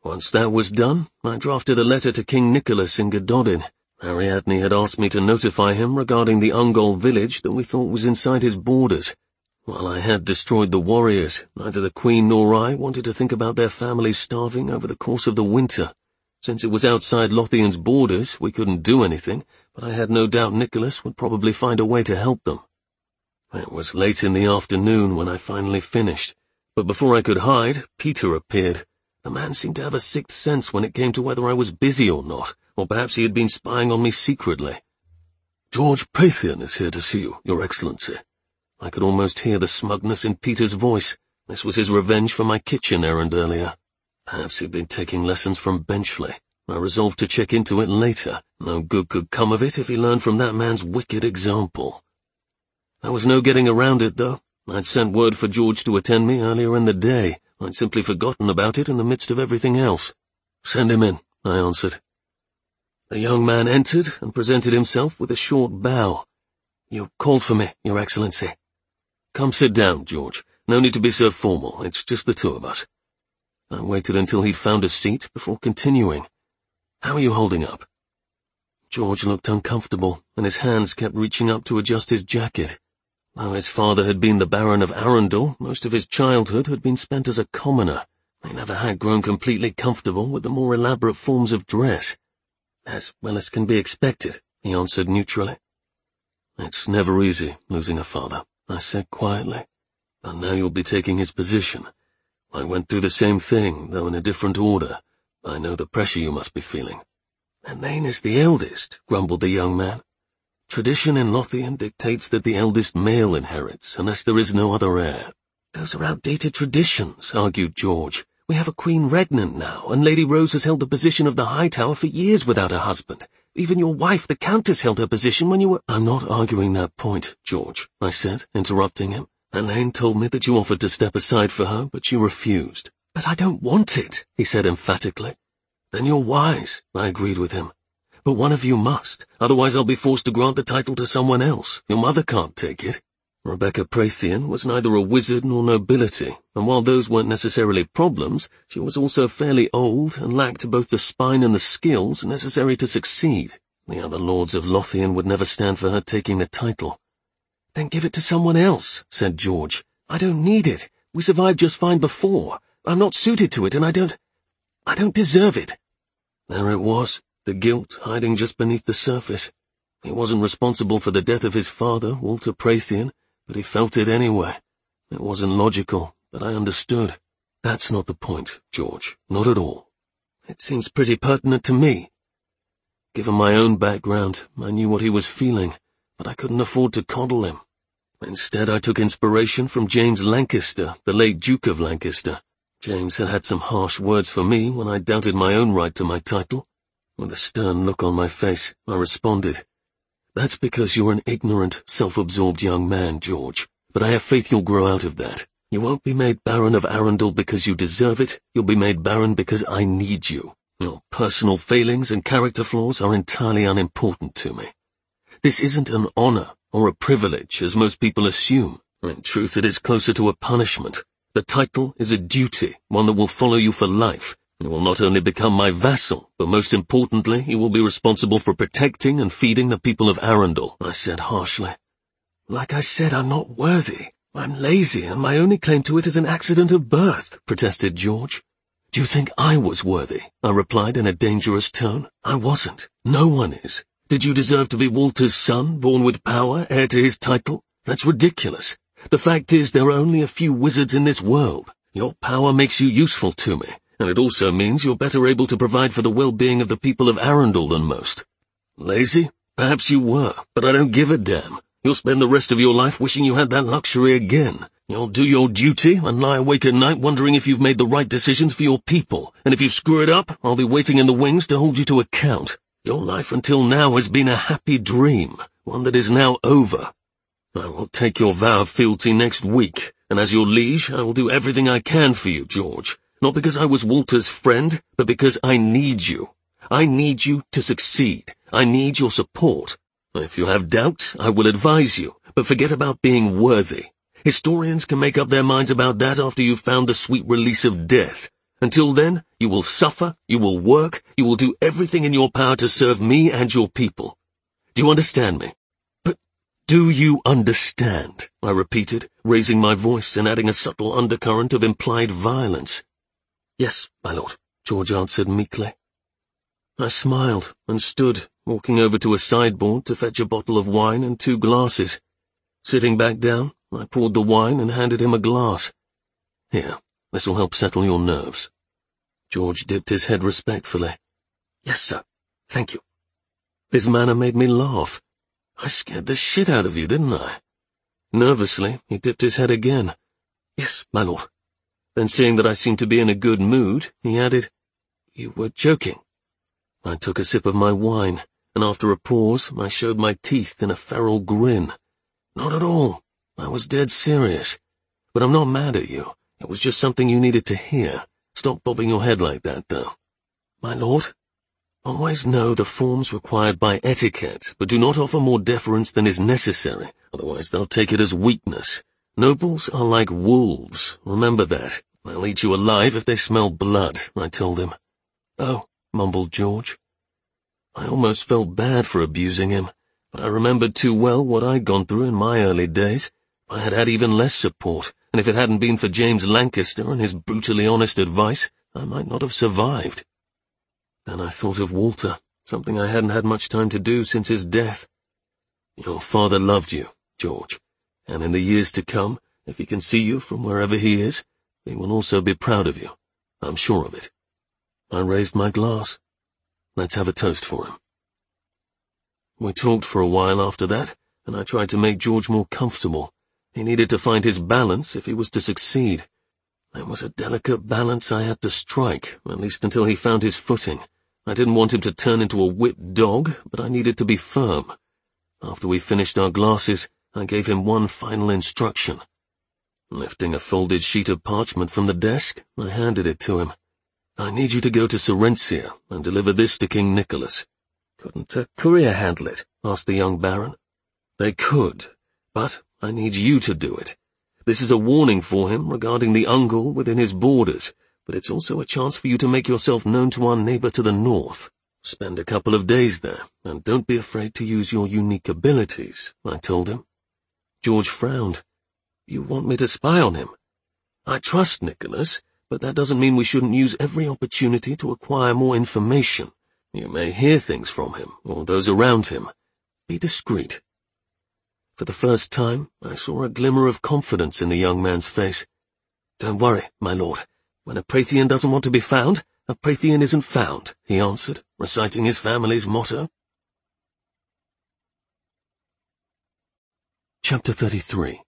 Once that was done, I drafted a letter to King Nicholas in Gododin. Ariadne had asked me to notify him regarding the Ungol village that we thought was inside his borders. While I had destroyed the warriors, neither the Queen nor I wanted to think about their families starving over the course of the winter. Since it was outside Lothian's borders, we couldn't do anything, but I had no doubt Nicholas would probably find a way to help them. It was late in the afternoon when I finally finished, but before I could hide, Peter appeared. The man seemed to have a sixth sense when it came to whether I was busy or not, or perhaps he had been spying on me secretly. "George Prathian is here to see you, Your Excellency." I could almost hear the smugness in Peter's voice. This was his revenge for my kitchen errand earlier. Perhaps he'd been taking lessons from Benchley. I resolved to check into it later. No good could come of it if he learned from that man's wicked example. There was no getting around it, though. I'd sent word for George to attend me earlier in the day. I'd simply forgotten about it in the midst of everything else. "Send him in," I answered. The young man entered and presented himself with a short bow. "You called for me, Your Excellency." "Come sit down, George. No need to be so formal. It's just the two of us." I waited until he'd found a seat before continuing. "How are you holding up?" George looked uncomfortable, and his hands kept reaching up to adjust his jacket. Though his father had been the Baron of Arundel, most of his childhood had been spent as a commoner. He never had grown completely comfortable with the more elaborate forms of dress. "As well as can be expected," he answered neutrally. "It's never easy, losing a father," I said quietly. "But now you'll be taking his position. I went through the same thing, though in a different order. I know the pressure you must be feeling." "Elaine is the eldest," grumbled the young man. "Tradition in Lothian dictates that the eldest male inherits, unless there is no other heir." "Those are outdated traditions," argued George. "We have a Queen Regnant now, and Lady Rose has held the position of the Hightower for years without a husband. Even your wife, the Countess, held her position when you were—" "I'm not arguing that point, George," I said, interrupting him. "Elaine told me that you offered to step aside for her, but you refused." "But I don't want it," he said emphatically. "Then you're wise," I agreed with him. "But one of you must, otherwise I'll be forced to grant the title to someone else. Your mother can't take it." Rebecca Prathian was neither a wizard nor nobility, and while those weren't necessarily problems, she was also fairly old and lacked both the spine and the skills necessary to succeed. The other lords of Lothian would never stand for her taking the title. "Then give it to someone else," said George. "I don't need it. We survived just fine before. I'm not suited to it, and I don't deserve it." There it was, the guilt hiding just beneath the surface. He wasn't responsible for the death of his father, Walter Prathian, but he felt it anyway. It wasn't logical, but I understood. That's not the point, George, not at all. "It seems pretty pertinent to me." Given my own background, I knew what he was feeling, but I couldn't afford to coddle him. Instead, I took inspiration from James Lancaster, the late Duke of Lancaster. James had had some harsh words for me when I doubted my own right to my title. With a stern look on my face, I responded, "That's because you're an ignorant, self-absorbed young man, George, but I have faith you'll grow out of that. You won't be made Baron of Arundel because you deserve it, you'll be made Baron because I need you. Your personal failings and character flaws are entirely unimportant to me. This isn't an honor or a privilege, as most people assume. In truth, it is closer to a punishment. The title is a duty, one that will follow you for life. You will not only become my vassal, but most importantly, you will be responsible for protecting and feeding the people of Arundel," I said harshly. "Like I said, I'm not worthy. I'm lazy, and my only claim to it is an accident of birth," protested George. "Do you think I was worthy?" I replied in a dangerous tone. "I wasn't. No one is. Did you deserve to be Walter's son, born with power, heir to his title? That's ridiculous. The fact is, there are only a few wizards in this world. Your power makes you useful to me, and it also means you're better able to provide for the well-being of the people of Arundel than most. Lazy? Perhaps you were, but I don't give a damn. You'll spend the rest of your life wishing you had that luxury again. You'll do your duty and lie awake at night wondering if you've made the right decisions for your people, and if you screw it up, I'll be waiting in the wings to hold you to account. Your life until now has been a happy dream, one that is now over. I will take your vow of fealty next week, and as your liege, I will do everything I can for you, George. Not because I was Walter's friend, but because I need you. I need you to succeed. I need your support. If you have doubts, I will advise you, but forget about being worthy. Historians can make up their minds about that after you've found the sweet release of death. Until then, you will suffer, you will work, you will do everything in your power to serve me and your people. Do you understand me? But do you understand? I repeated, raising my voice and adding a subtle undercurrent of implied violence. Yes, my lord, George answered meekly. I smiled and stood, walking over to a sideboard to fetch a bottle of wine and 2 glasses. Sitting back down, I poured the wine and handed him a glass. Here, this will help settle your nerves. George dipped his head respectfully. Yes, sir. Thank you. His manner made me laugh. I scared the shit out of you, didn't I? Nervously, he dipped his head again. Yes, my lord. Then seeing that I seemed to be in a good mood, he added, You were joking. I took a sip of my wine, and after a pause, I showed my teeth in a feral grin. Not at all. I was dead serious. But I'm not mad at you. It was just something you needed to hear. Stop bobbing your head like that, though. My lord? Always know the forms required by etiquette, but do not offer more deference than is necessary, otherwise they'll take it as weakness. Nobles are like wolves, remember that. They'll eat you alive if they smell blood, I told him. Oh, mumbled George. I almost felt bad for abusing him, but I remembered too well what I'd gone through in my early days. I had had even less support, and if it hadn't been for James Lancaster and his brutally honest advice, I might not have survived. Then I thought of Walter, something I hadn't had much time to do since his death. Your father loved you, George, and in the years to come, if he can see you from wherever he is, he will also be proud of you. I'm sure of it. I raised my glass. Let's have a toast for him. We talked for a while after that, and I tried to make George more comfortable. He needed to find his balance if he was to succeed. There was a delicate balance I had to strike, at least until he found his footing. I didn't want him to turn into a whipped dog, but I needed to be firm. After we finished our glasses, I gave him one final instruction. Lifting a folded sheet of parchment from the desk, I handed it to him. I need you to go to Serentia and deliver this to King Nicholas. Couldn't a courier handle it? Asked the young baron. They could, but I need you to do it. This is a warning for him regarding the Ungol within his borders, but it's also a chance for you to make yourself known to our neighbor to the north. Spend a couple of days there, and don't be afraid to use your unique abilities, I told him. George frowned. You want me to spy on him? I trust Nicholas, but that doesn't mean we shouldn't use every opportunity to acquire more information. You may hear things from him, or those around him. Be discreet. For the first time, I saw a glimmer of confidence in the young man's face. Don't worry, my lord. When a Prathian doesn't want to be found, a Prathian isn't found, he answered, reciting his family's motto. Chapter 33.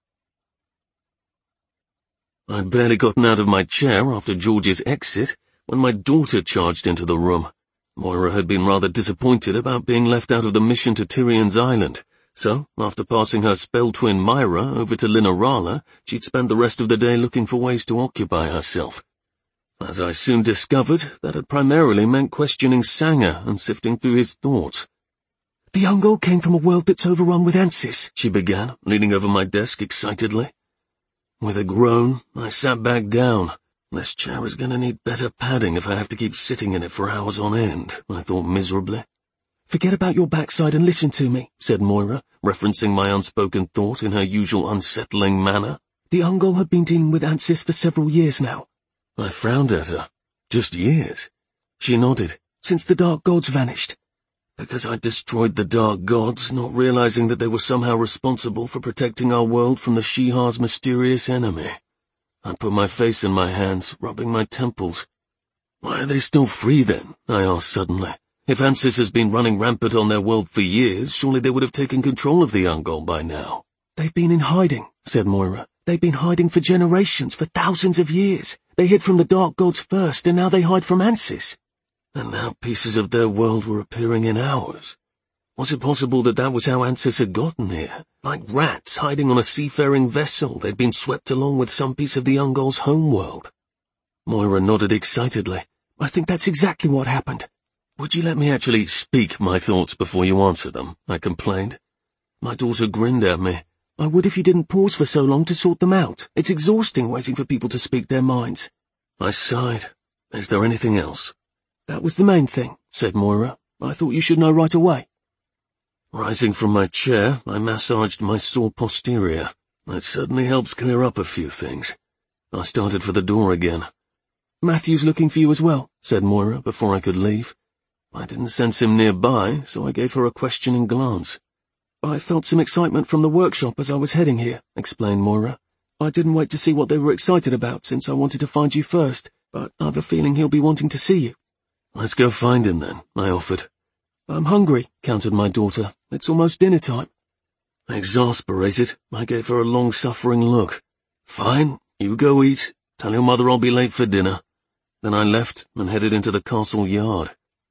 I'd barely gotten out of my chair after George's exit when my daughter charged into the room. Moira had been rather disappointed about being left out of the mission to Tyrion's Island, so, after passing her spell twin Myra over to Linerala, she'd spend the rest of the day looking for ways to occupy herself. As I soon discovered, that had primarily meant questioning Sanger and sifting through his thoughts. The Ungol came from a world that's overrun with Ansys, she began, leaning over my desk excitedly. With a groan, I sat back down. This chair is going to need better padding if I have to keep sitting in it for hours on end, I thought miserably. Forget about your backside and listen to me, said Moira, referencing my unspoken thought in her usual unsettling manner. The Ungol have been dealing with Ansys for several years now. I frowned at her. Just years? She nodded. Since the Dark Gods vanished. Because I destroyed the Dark Gods, not realizing that they were somehow responsible for protecting our world from the Shi'ar's mysterious enemy. I put my face in my hands, rubbing my temples. Why are they still free then? I asked suddenly. If Ansys has been running rampant on their world for years, surely they would have taken control of the Ungol by now. They've been in hiding, said Moira. They've been hiding for generations, for thousands of years. They hid from the Dark Gods first, and now they hide from Ansys. And now pieces of their world were appearing in ours. Was it possible that that was how Ansys had gotten here? Like rats hiding on a seafaring vessel, they'd been swept along with some piece of the Ungol's homeworld. Moira nodded excitedly. I think that's exactly what happened. Would you let me actually speak my thoughts before you answer them? I complained. My daughter grinned at me. I would if you didn't pause for so long to sort them out. It's exhausting waiting for people to speak their minds. I sighed. Is there anything else? That was the main thing, said Moira. I thought you should know right away. Rising from my chair, I massaged my sore posterior. It certainly helps clear up a few things. I started for the door again. Matthew's looking for you as well, said Moira before I could leave. I didn't sense him nearby, so I gave her a questioning glance. I felt some excitement from the workshop as I was heading here, explained Moira. I didn't wait to see what they were excited about since I wanted to find you first, but I've a feeling he'll be wanting to see you. Let's go find him then, I offered. I'm hungry, countered my daughter. It's almost dinner time. Exasperated, I gave her a long-suffering look. Fine, you go eat. Tell your mother I'll be late for dinner. Then I left and headed into the castle yard.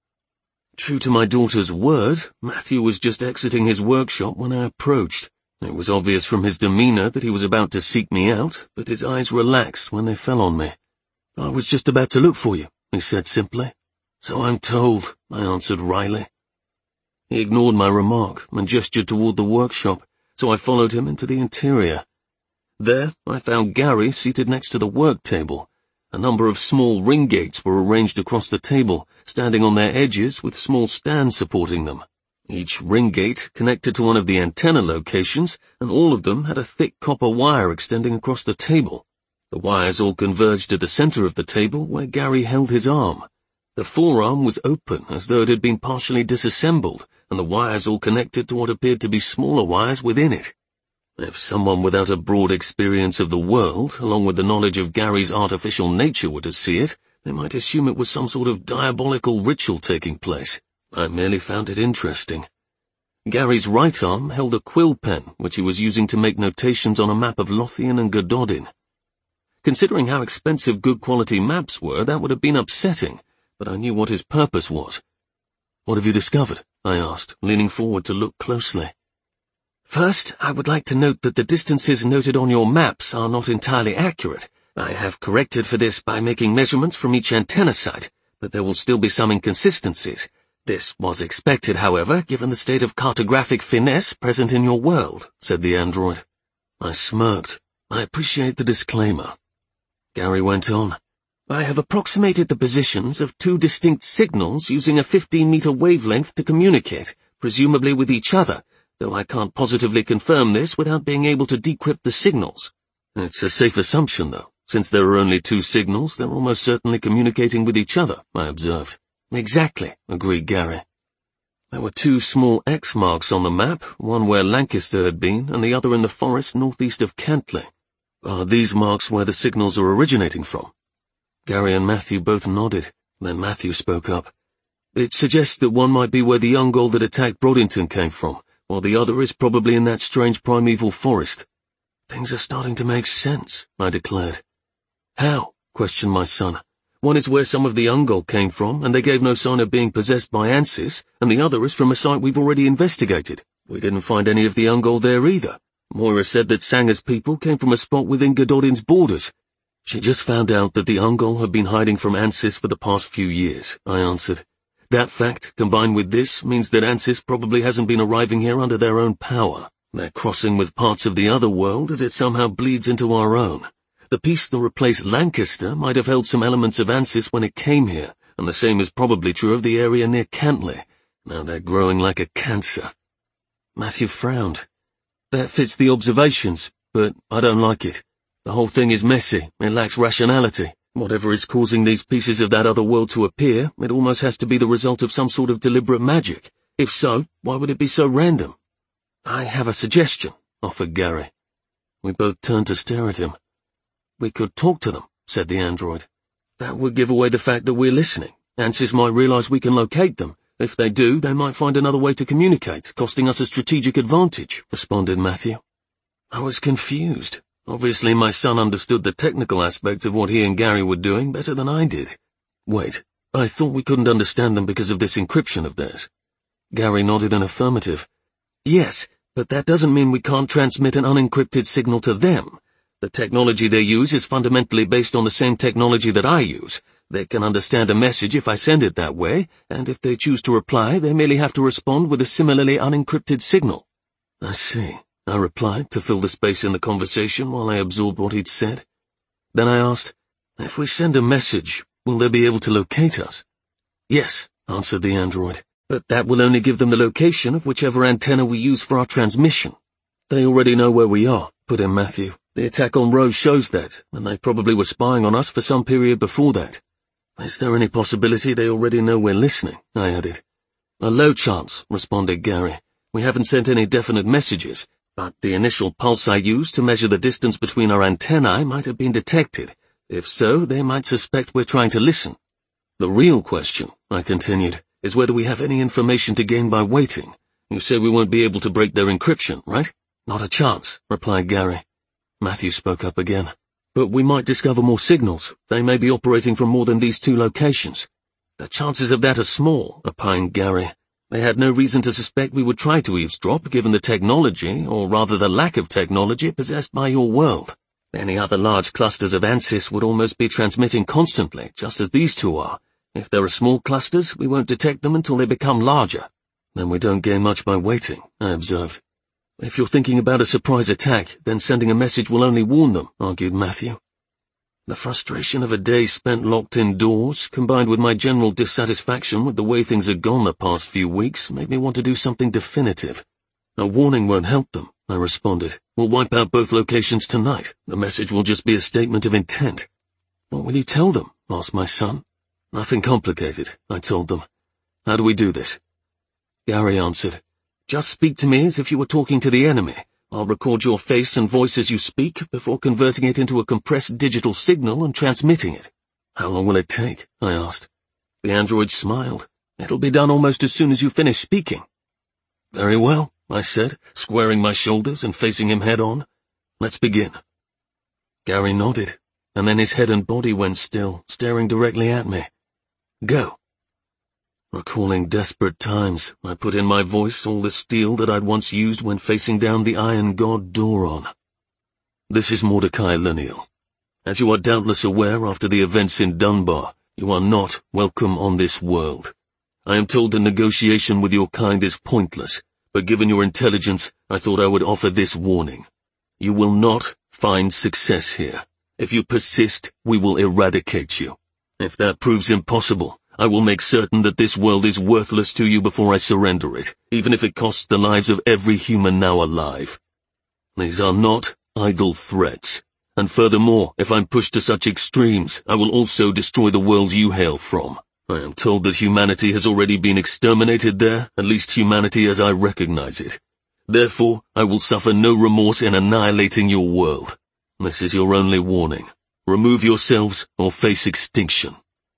True to my daughter's word, Matthew was just exiting his workshop when I approached. It was obvious from his demeanor that he was about to seek me out, but his eyes relaxed when they fell on me. I was just about to look for you, he said simply. So I'm told, I answered wryly. He ignored my remark and gestured toward the workshop, so I followed him into the interior. There, I found Gary seated next to the work table. A number of small ring gates were arranged across the table, standing on their edges with small stands supporting them. Each ring gate connected to one of the antenna locations, and all of them had a thick copper wire extending across the table. The wires all converged at the center of the table where Gary held his arm. The forearm was open as though it had been partially disassembled, and the wires all connected to what appeared to be smaller wires within it. If someone without a broad experience of the world, along with the knowledge of Gary's artificial nature, were to see it, they might assume it was some sort of diabolical ritual taking place. I merely found it interesting. Gary's right arm held a quill pen, which he was using to make notations on a map of Lothian and Gododin. Considering how expensive good quality maps were, that would have been upsetting, but I knew what his purpose was. "What have you discovered?" I asked, leaning forward to look closely. "First, I would like to note that the distances noted on your maps are not entirely accurate. I have corrected for this by making measurements from each antenna site, but there will still be some inconsistencies. This was expected, however, given the state of cartographic finesse present in your world," said the android. I smirked. I appreciate the disclaimer. Gary went on. "I have approximated the positions of two distinct signals using a 15-meter wavelength to communicate, presumably with each other, though I can't positively confirm this without being able to decrypt the signals." It's a safe assumption, though. Since there are only two signals, they're almost certainly communicating with each other, I observed. Exactly, agreed Gary. There were two small X marks on the map, one where Lancaster had been and the other in the forest northeast of Cantley. Are these marks where the signals are originating from? Gary and Matthew both nodded. Then Matthew spoke up. It suggests that one might be where the Ungol that attacked Broddington came from, while the other is probably in that strange primeval forest. Things are starting to make sense, I declared. How? Questioned my son. One is where some of the Ungol came from, and they gave no sign of being possessed by Ansys, and the other is from a site we've already investigated. We didn't find any of the Ungol there either. Moira said that Sanger's people came from a spot within Gododin's borders. She just found out that the Ungol have been hiding from Ansys for the past few years, I answered. That fact, combined with this, means that Ansys probably hasn't been arriving here under their own power. They're crossing with parts of the other world as it somehow bleeds into our own. The piece that replaced Lancaster might have held some elements of Ansys when it came here, and the same is probably true of the area near Cantley. Now they're growing like a cancer. Matthew frowned. That fits the observations, but I don't like it. The whole thing is messy, it lacks rationality. Whatever is causing these pieces of that other world to appear, it almost has to be the result of some sort of deliberate magic. If so, why would it be so random? I have a suggestion, offered Gary. We both turned to stare at him. We could talk to them, said the android. That would give away the fact that we're listening. Ansys might realize we can locate them. If they do, they might find another way to communicate, costing us a strategic advantage, responded Matthew. I was confused. Obviously my son understood the technical aspects of what he and Gary were doing better than I did. Wait, I thought we couldn't understand them because of this encryption of theirs. Gary nodded an affirmative. Yes, but that doesn't mean we can't transmit an unencrypted signal to them. The technology they use is fundamentally based on the same technology that I use. They can understand a message if I send it that way, and if they choose to reply, they merely have to respond with a similarly unencrypted signal. I see, I replied to fill the space in the conversation while I absorbed what he'd said. Then I asked, if we send a message, Will they be able to locate us? Yes, answered the android, but that will only give them the location of whichever antenna we use for our transmission. They already know where we are, put in Matthew. The attack on Rose shows that, and they probably were spying on us for some period before that. Is there any possibility they already know we're listening? I added. A low chance, responded Gary. We haven't sent any definite messages, but the initial pulse I used to measure the distance between our antennae might have been detected. If so, they might suspect we're trying to listen. The real question, I continued, is whether we have any information to gain by waiting. You say we won't be able to break their encryption, right? Not a chance, replied Gary. Matthew spoke up again. But we might discover more signals. They may be operating from more than these 2 locations. The chances of that are small, opined Gary. They had no reason to suspect we would try to eavesdrop given the technology, or rather the lack of technology, possessed by your world. Any other large clusters of ANSYS would almost be transmitting constantly, just as these 2 are. If there are small clusters, we won't detect them until they become larger. Then we don't gain much by waiting, I observed. If you're thinking about a surprise attack, then sending a message will only warn them, argued Matthew. The frustration of a day spent locked indoors, combined with my general dissatisfaction with the way things had gone the past few weeks, made me want to do something definitive. A warning won't help them, I responded. We'll wipe out both locations tonight. The message will just be a statement of intent. What will you tell them? Asked my son. Nothing complicated, I told them. How do we do this? Gary answered. Just speak to me as if you were talking to the enemy. I'll record your face and voice as you speak before converting it into a compressed digital signal and transmitting it. How long will it take? I asked. The android smiled. It'll be done almost as soon as you finish speaking. Very well, I said, squaring my shoulders and facing him head on. Let's begin. Gary nodded, and then his head and body went still, staring directly at me. Go. Recalling desperate times, I put in my voice all the steel that I'd once used when facing down the iron god Doron. This is Mordecai Lineal. As you are doubtless aware after the events in Dunbar, you are not welcome on this world. I am told the negotiation with your kind is pointless, but given your intelligence, I thought I would offer this warning. You will not find success here. If you persist, we will eradicate you. If that proves impossible, I will make certain that this world is worthless to you before I surrender it, even if it costs the lives of every human now alive. These are not idle threats, and furthermore, if I'm pushed to such extremes, I will also destroy the world you hail from. I am told that humanity has already been exterminated there, at least humanity as I recognize it. Therefore, I will suffer no remorse in annihilating your world. This is your only warning. Remove yourselves or face extinction.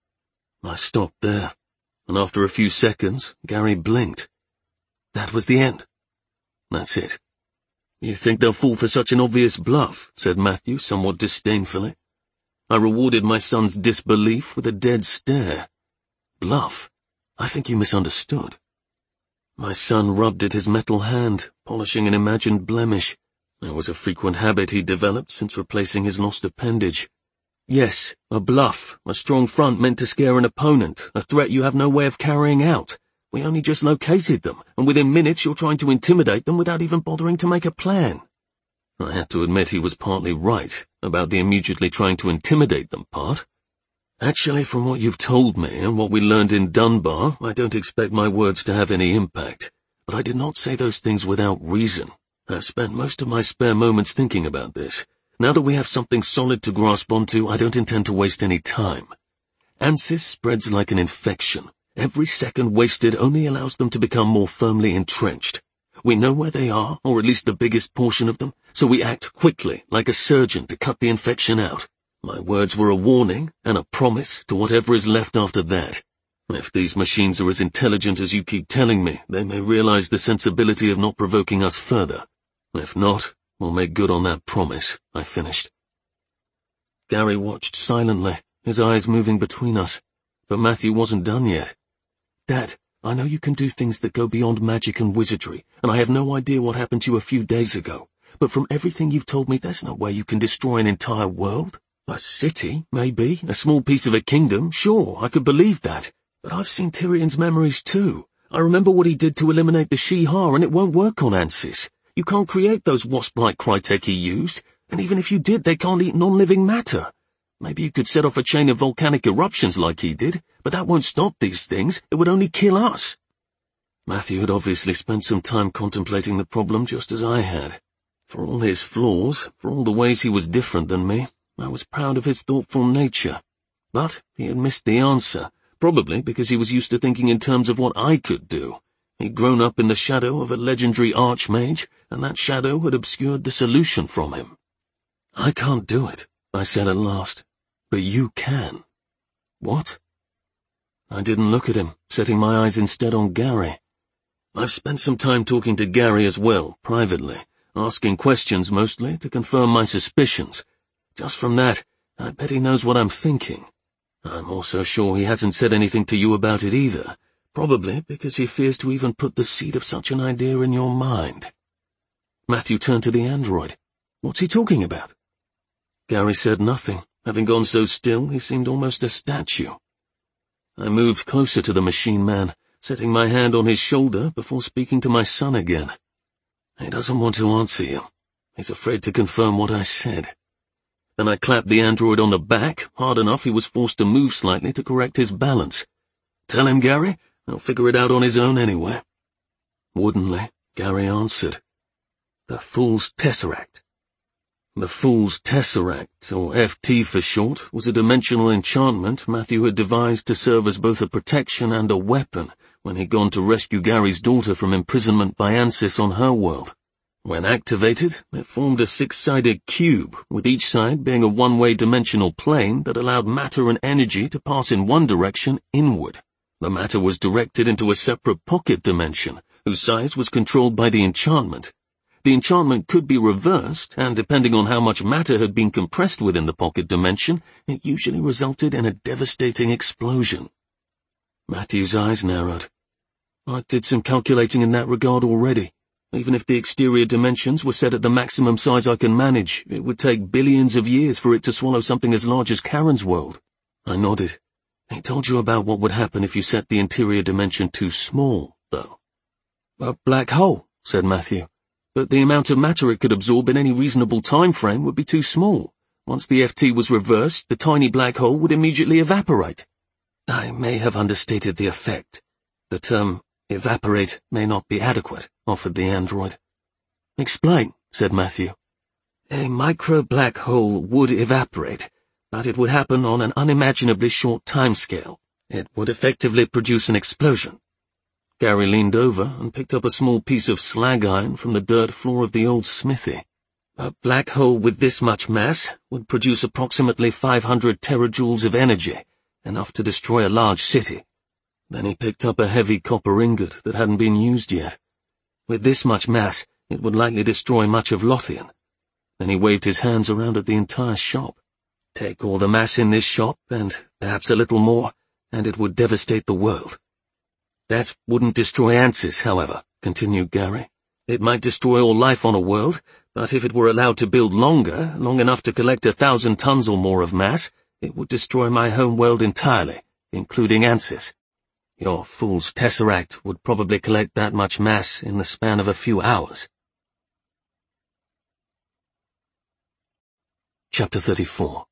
I stopped there, and after a few seconds, Gary blinked. That was the end. That's it. You think they'll fall for such an obvious bluff, said Matthew somewhat disdainfully. I rewarded my son's disbelief with a dead stare. Bluff? I think you misunderstood. My son rubbed at his metal hand, polishing an imagined blemish. It was a frequent habit he'd developed since replacing his lost appendage. Yes, a bluff, a strong front meant to scare an opponent, a threat you have no way of carrying out. We only just located them, and within minutes you're trying to intimidate them without even bothering to make a plan. I had to admit he was partly right, about the immediately trying to intimidate them part. Actually, from what you've told me and what we learned in Dunbar, I don't expect my words to have any impact. But I did not say those things without reason. I've spent most of my spare moments thinking about this. Now that we have something solid to grasp onto, I don't intend to waste any time. ANSYS spreads like an infection. Every second wasted only allows them to become more firmly entrenched. We know where they are, or at least the biggest portion of them, so we act quickly, like a surgeon, to cut the infection out. My words were a warning and a promise to whatever is left after that. If these machines are as intelligent as you keep telling me, they may realize the sensibility of not provoking us further. If not, we'll make good on that promise, I finished. Gary watched silently, his eyes moving between us, but Matthew wasn't done yet. Dad, I know you can do things that go beyond magic and wizardry, and I have no idea what happened to you a few days ago, but from everything you've told me, there's no way you can destroy an entire world. A city, maybe, a small piece of a kingdom, sure, I could believe that, but I've seen Tyrion's memories too. I remember what he did to eliminate the Shi'ar, and it won't work on ANSYS. You can't create those wasp-like Crytek he used, and even if you did, they can't eat non-living matter. Maybe you could set off a chain of volcanic eruptions like he did, but that won't stop these things. It would only kill us." Matthew had obviously spent some time contemplating the problem just as I had. For all his flaws, for all the ways he was different than me, I was proud of his thoughtful nature. But he had missed the answer, probably because he was used to thinking in terms of what I could do. He'd grown up in the shadow of a legendary archmage, and that shadow had obscured the solution from him. "I can't do it," I said at last. "But you can." "What?" I didn't look at him, setting my eyes instead on Gary. I've spent some time talking to Gary as well, privately, asking questions mostly to confirm my suspicions. Just from that, I bet he knows what I'm thinking. I'm also sure he hasn't said anything to you about it either, probably because he fears to even put the seed of such an idea in your mind. Matthew turned to the android. "What's he talking about?" Gary said nothing. Having gone so still, he seemed almost a statue. I moved closer to the machine man, setting my hand on his shoulder before speaking to my son again. "He doesn't want to answer you. He's afraid to confirm what I said." Then I clapped the android on the back, hard enough he was forced to move slightly to correct his balance. "Tell him, Gary. He'll figure it out on his own anyway." Woodenly, Gary answered. "The Fool's Tesseract." The Fool's Tesseract, or FT for short, was a dimensional enchantment Matthew had devised to serve as both a protection and a weapon when he'd gone to rescue Gary's daughter from imprisonment by Ansys on her world. When activated, it formed a 6-sided cube, with each side being a one-way dimensional plane that allowed matter and energy to pass in one direction inward. The matter was directed into a separate pocket dimension, whose size was controlled by the enchantment. The enchantment could be reversed, and depending on how much matter had been compressed within the pocket dimension, it usually resulted in a devastating explosion. Matthew's eyes narrowed. "I did some calculating in that regard already. Even if the exterior dimensions were set at the maximum size I can manage, it would take billions of years for it to swallow something as large as Karen's world." I nodded. "He told you about what would happen if you set the interior dimension too small, though." "A black hole," said Matthew. "But the amount of matter it could absorb in any reasonable time frame would be too small. Once the FT was reversed, the tiny black hole would immediately evaporate." "I may have understated the effect. The term evaporate may not be adequate," offered the android. "Explain," said Matthew. "A micro-black hole would evaporate, but it would happen on an unimaginably short timescale. It would effectively produce an explosion." Gary leaned over and picked up a small piece of slag iron from the dirt floor of the old smithy. "A black hole with this much mass would produce approximately 500 terajoules of energy, enough to destroy a large city." Then he picked up a heavy copper ingot that hadn't been used yet. "With this much mass, it would likely destroy much of Lothian." Then he waved his hands around at the entire shop. "Take all the mass in this shop, and perhaps a little more, and it would devastate the world." "That wouldn't destroy Ansys, however," continued Gary. "It might destroy all life on a world, but if it were allowed to build longer, long enough to collect 1,000 tons or more of mass, it would destroy my home world entirely, including Ansys. Your Fool's Tesseract would probably collect that much mass in the span of a few hours." Chapter 34.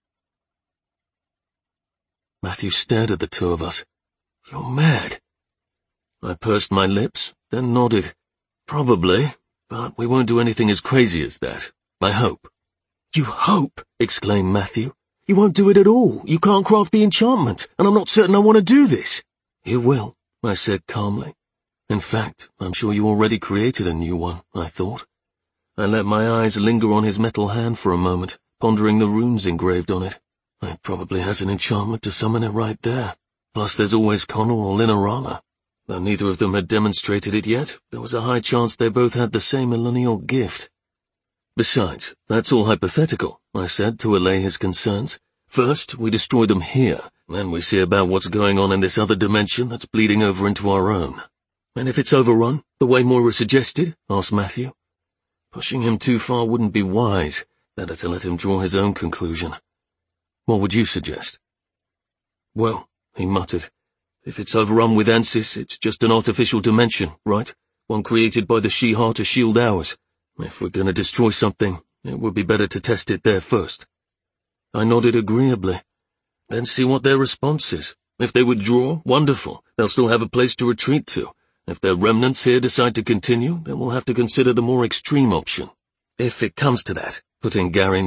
Matthew stared at the two of us. "You're mad." I pursed my lips, then nodded. "Probably, but we won't do anything as crazy as that. I hope." "You hope?" exclaimed Matthew. "You won't do it at all. You can't craft the enchantment, and I'm not certain I want to do this." "You will," I said calmly. "In fact, I'm sure you already created a new one," I thought. I let my eyes linger on his metal hand for a moment, pondering the runes engraved on it. It probably has an enchantment to summon it right there. Plus there's always Connor or Linerala. Though neither of them had demonstrated it yet, there was a high chance they both had the same millennial gift. "Besides, that's all hypothetical," I said to allay his concerns. "First, we destroy them here, then we see about what's going on in this other dimension that's bleeding over into our own." "And if it's overrun, the way Moira suggested?" asked Matthew. Pushing him too far wouldn't be wise. Better to let him draw his own conclusion. "What would you suggest?" "Well," he muttered, "if it's overrun with Ansys, it's just an artificial dimension, right? One created by the Shi'ar to shield ours. If we're going to destroy something, it would be better to test it there first." I nodded agreeably. Then see what their response is. If they withdraw, wonderful. They'll still have a place to retreat to. If their remnants here decide to continue, then we'll have to consider the more extreme option. If it comes to that, put in Gary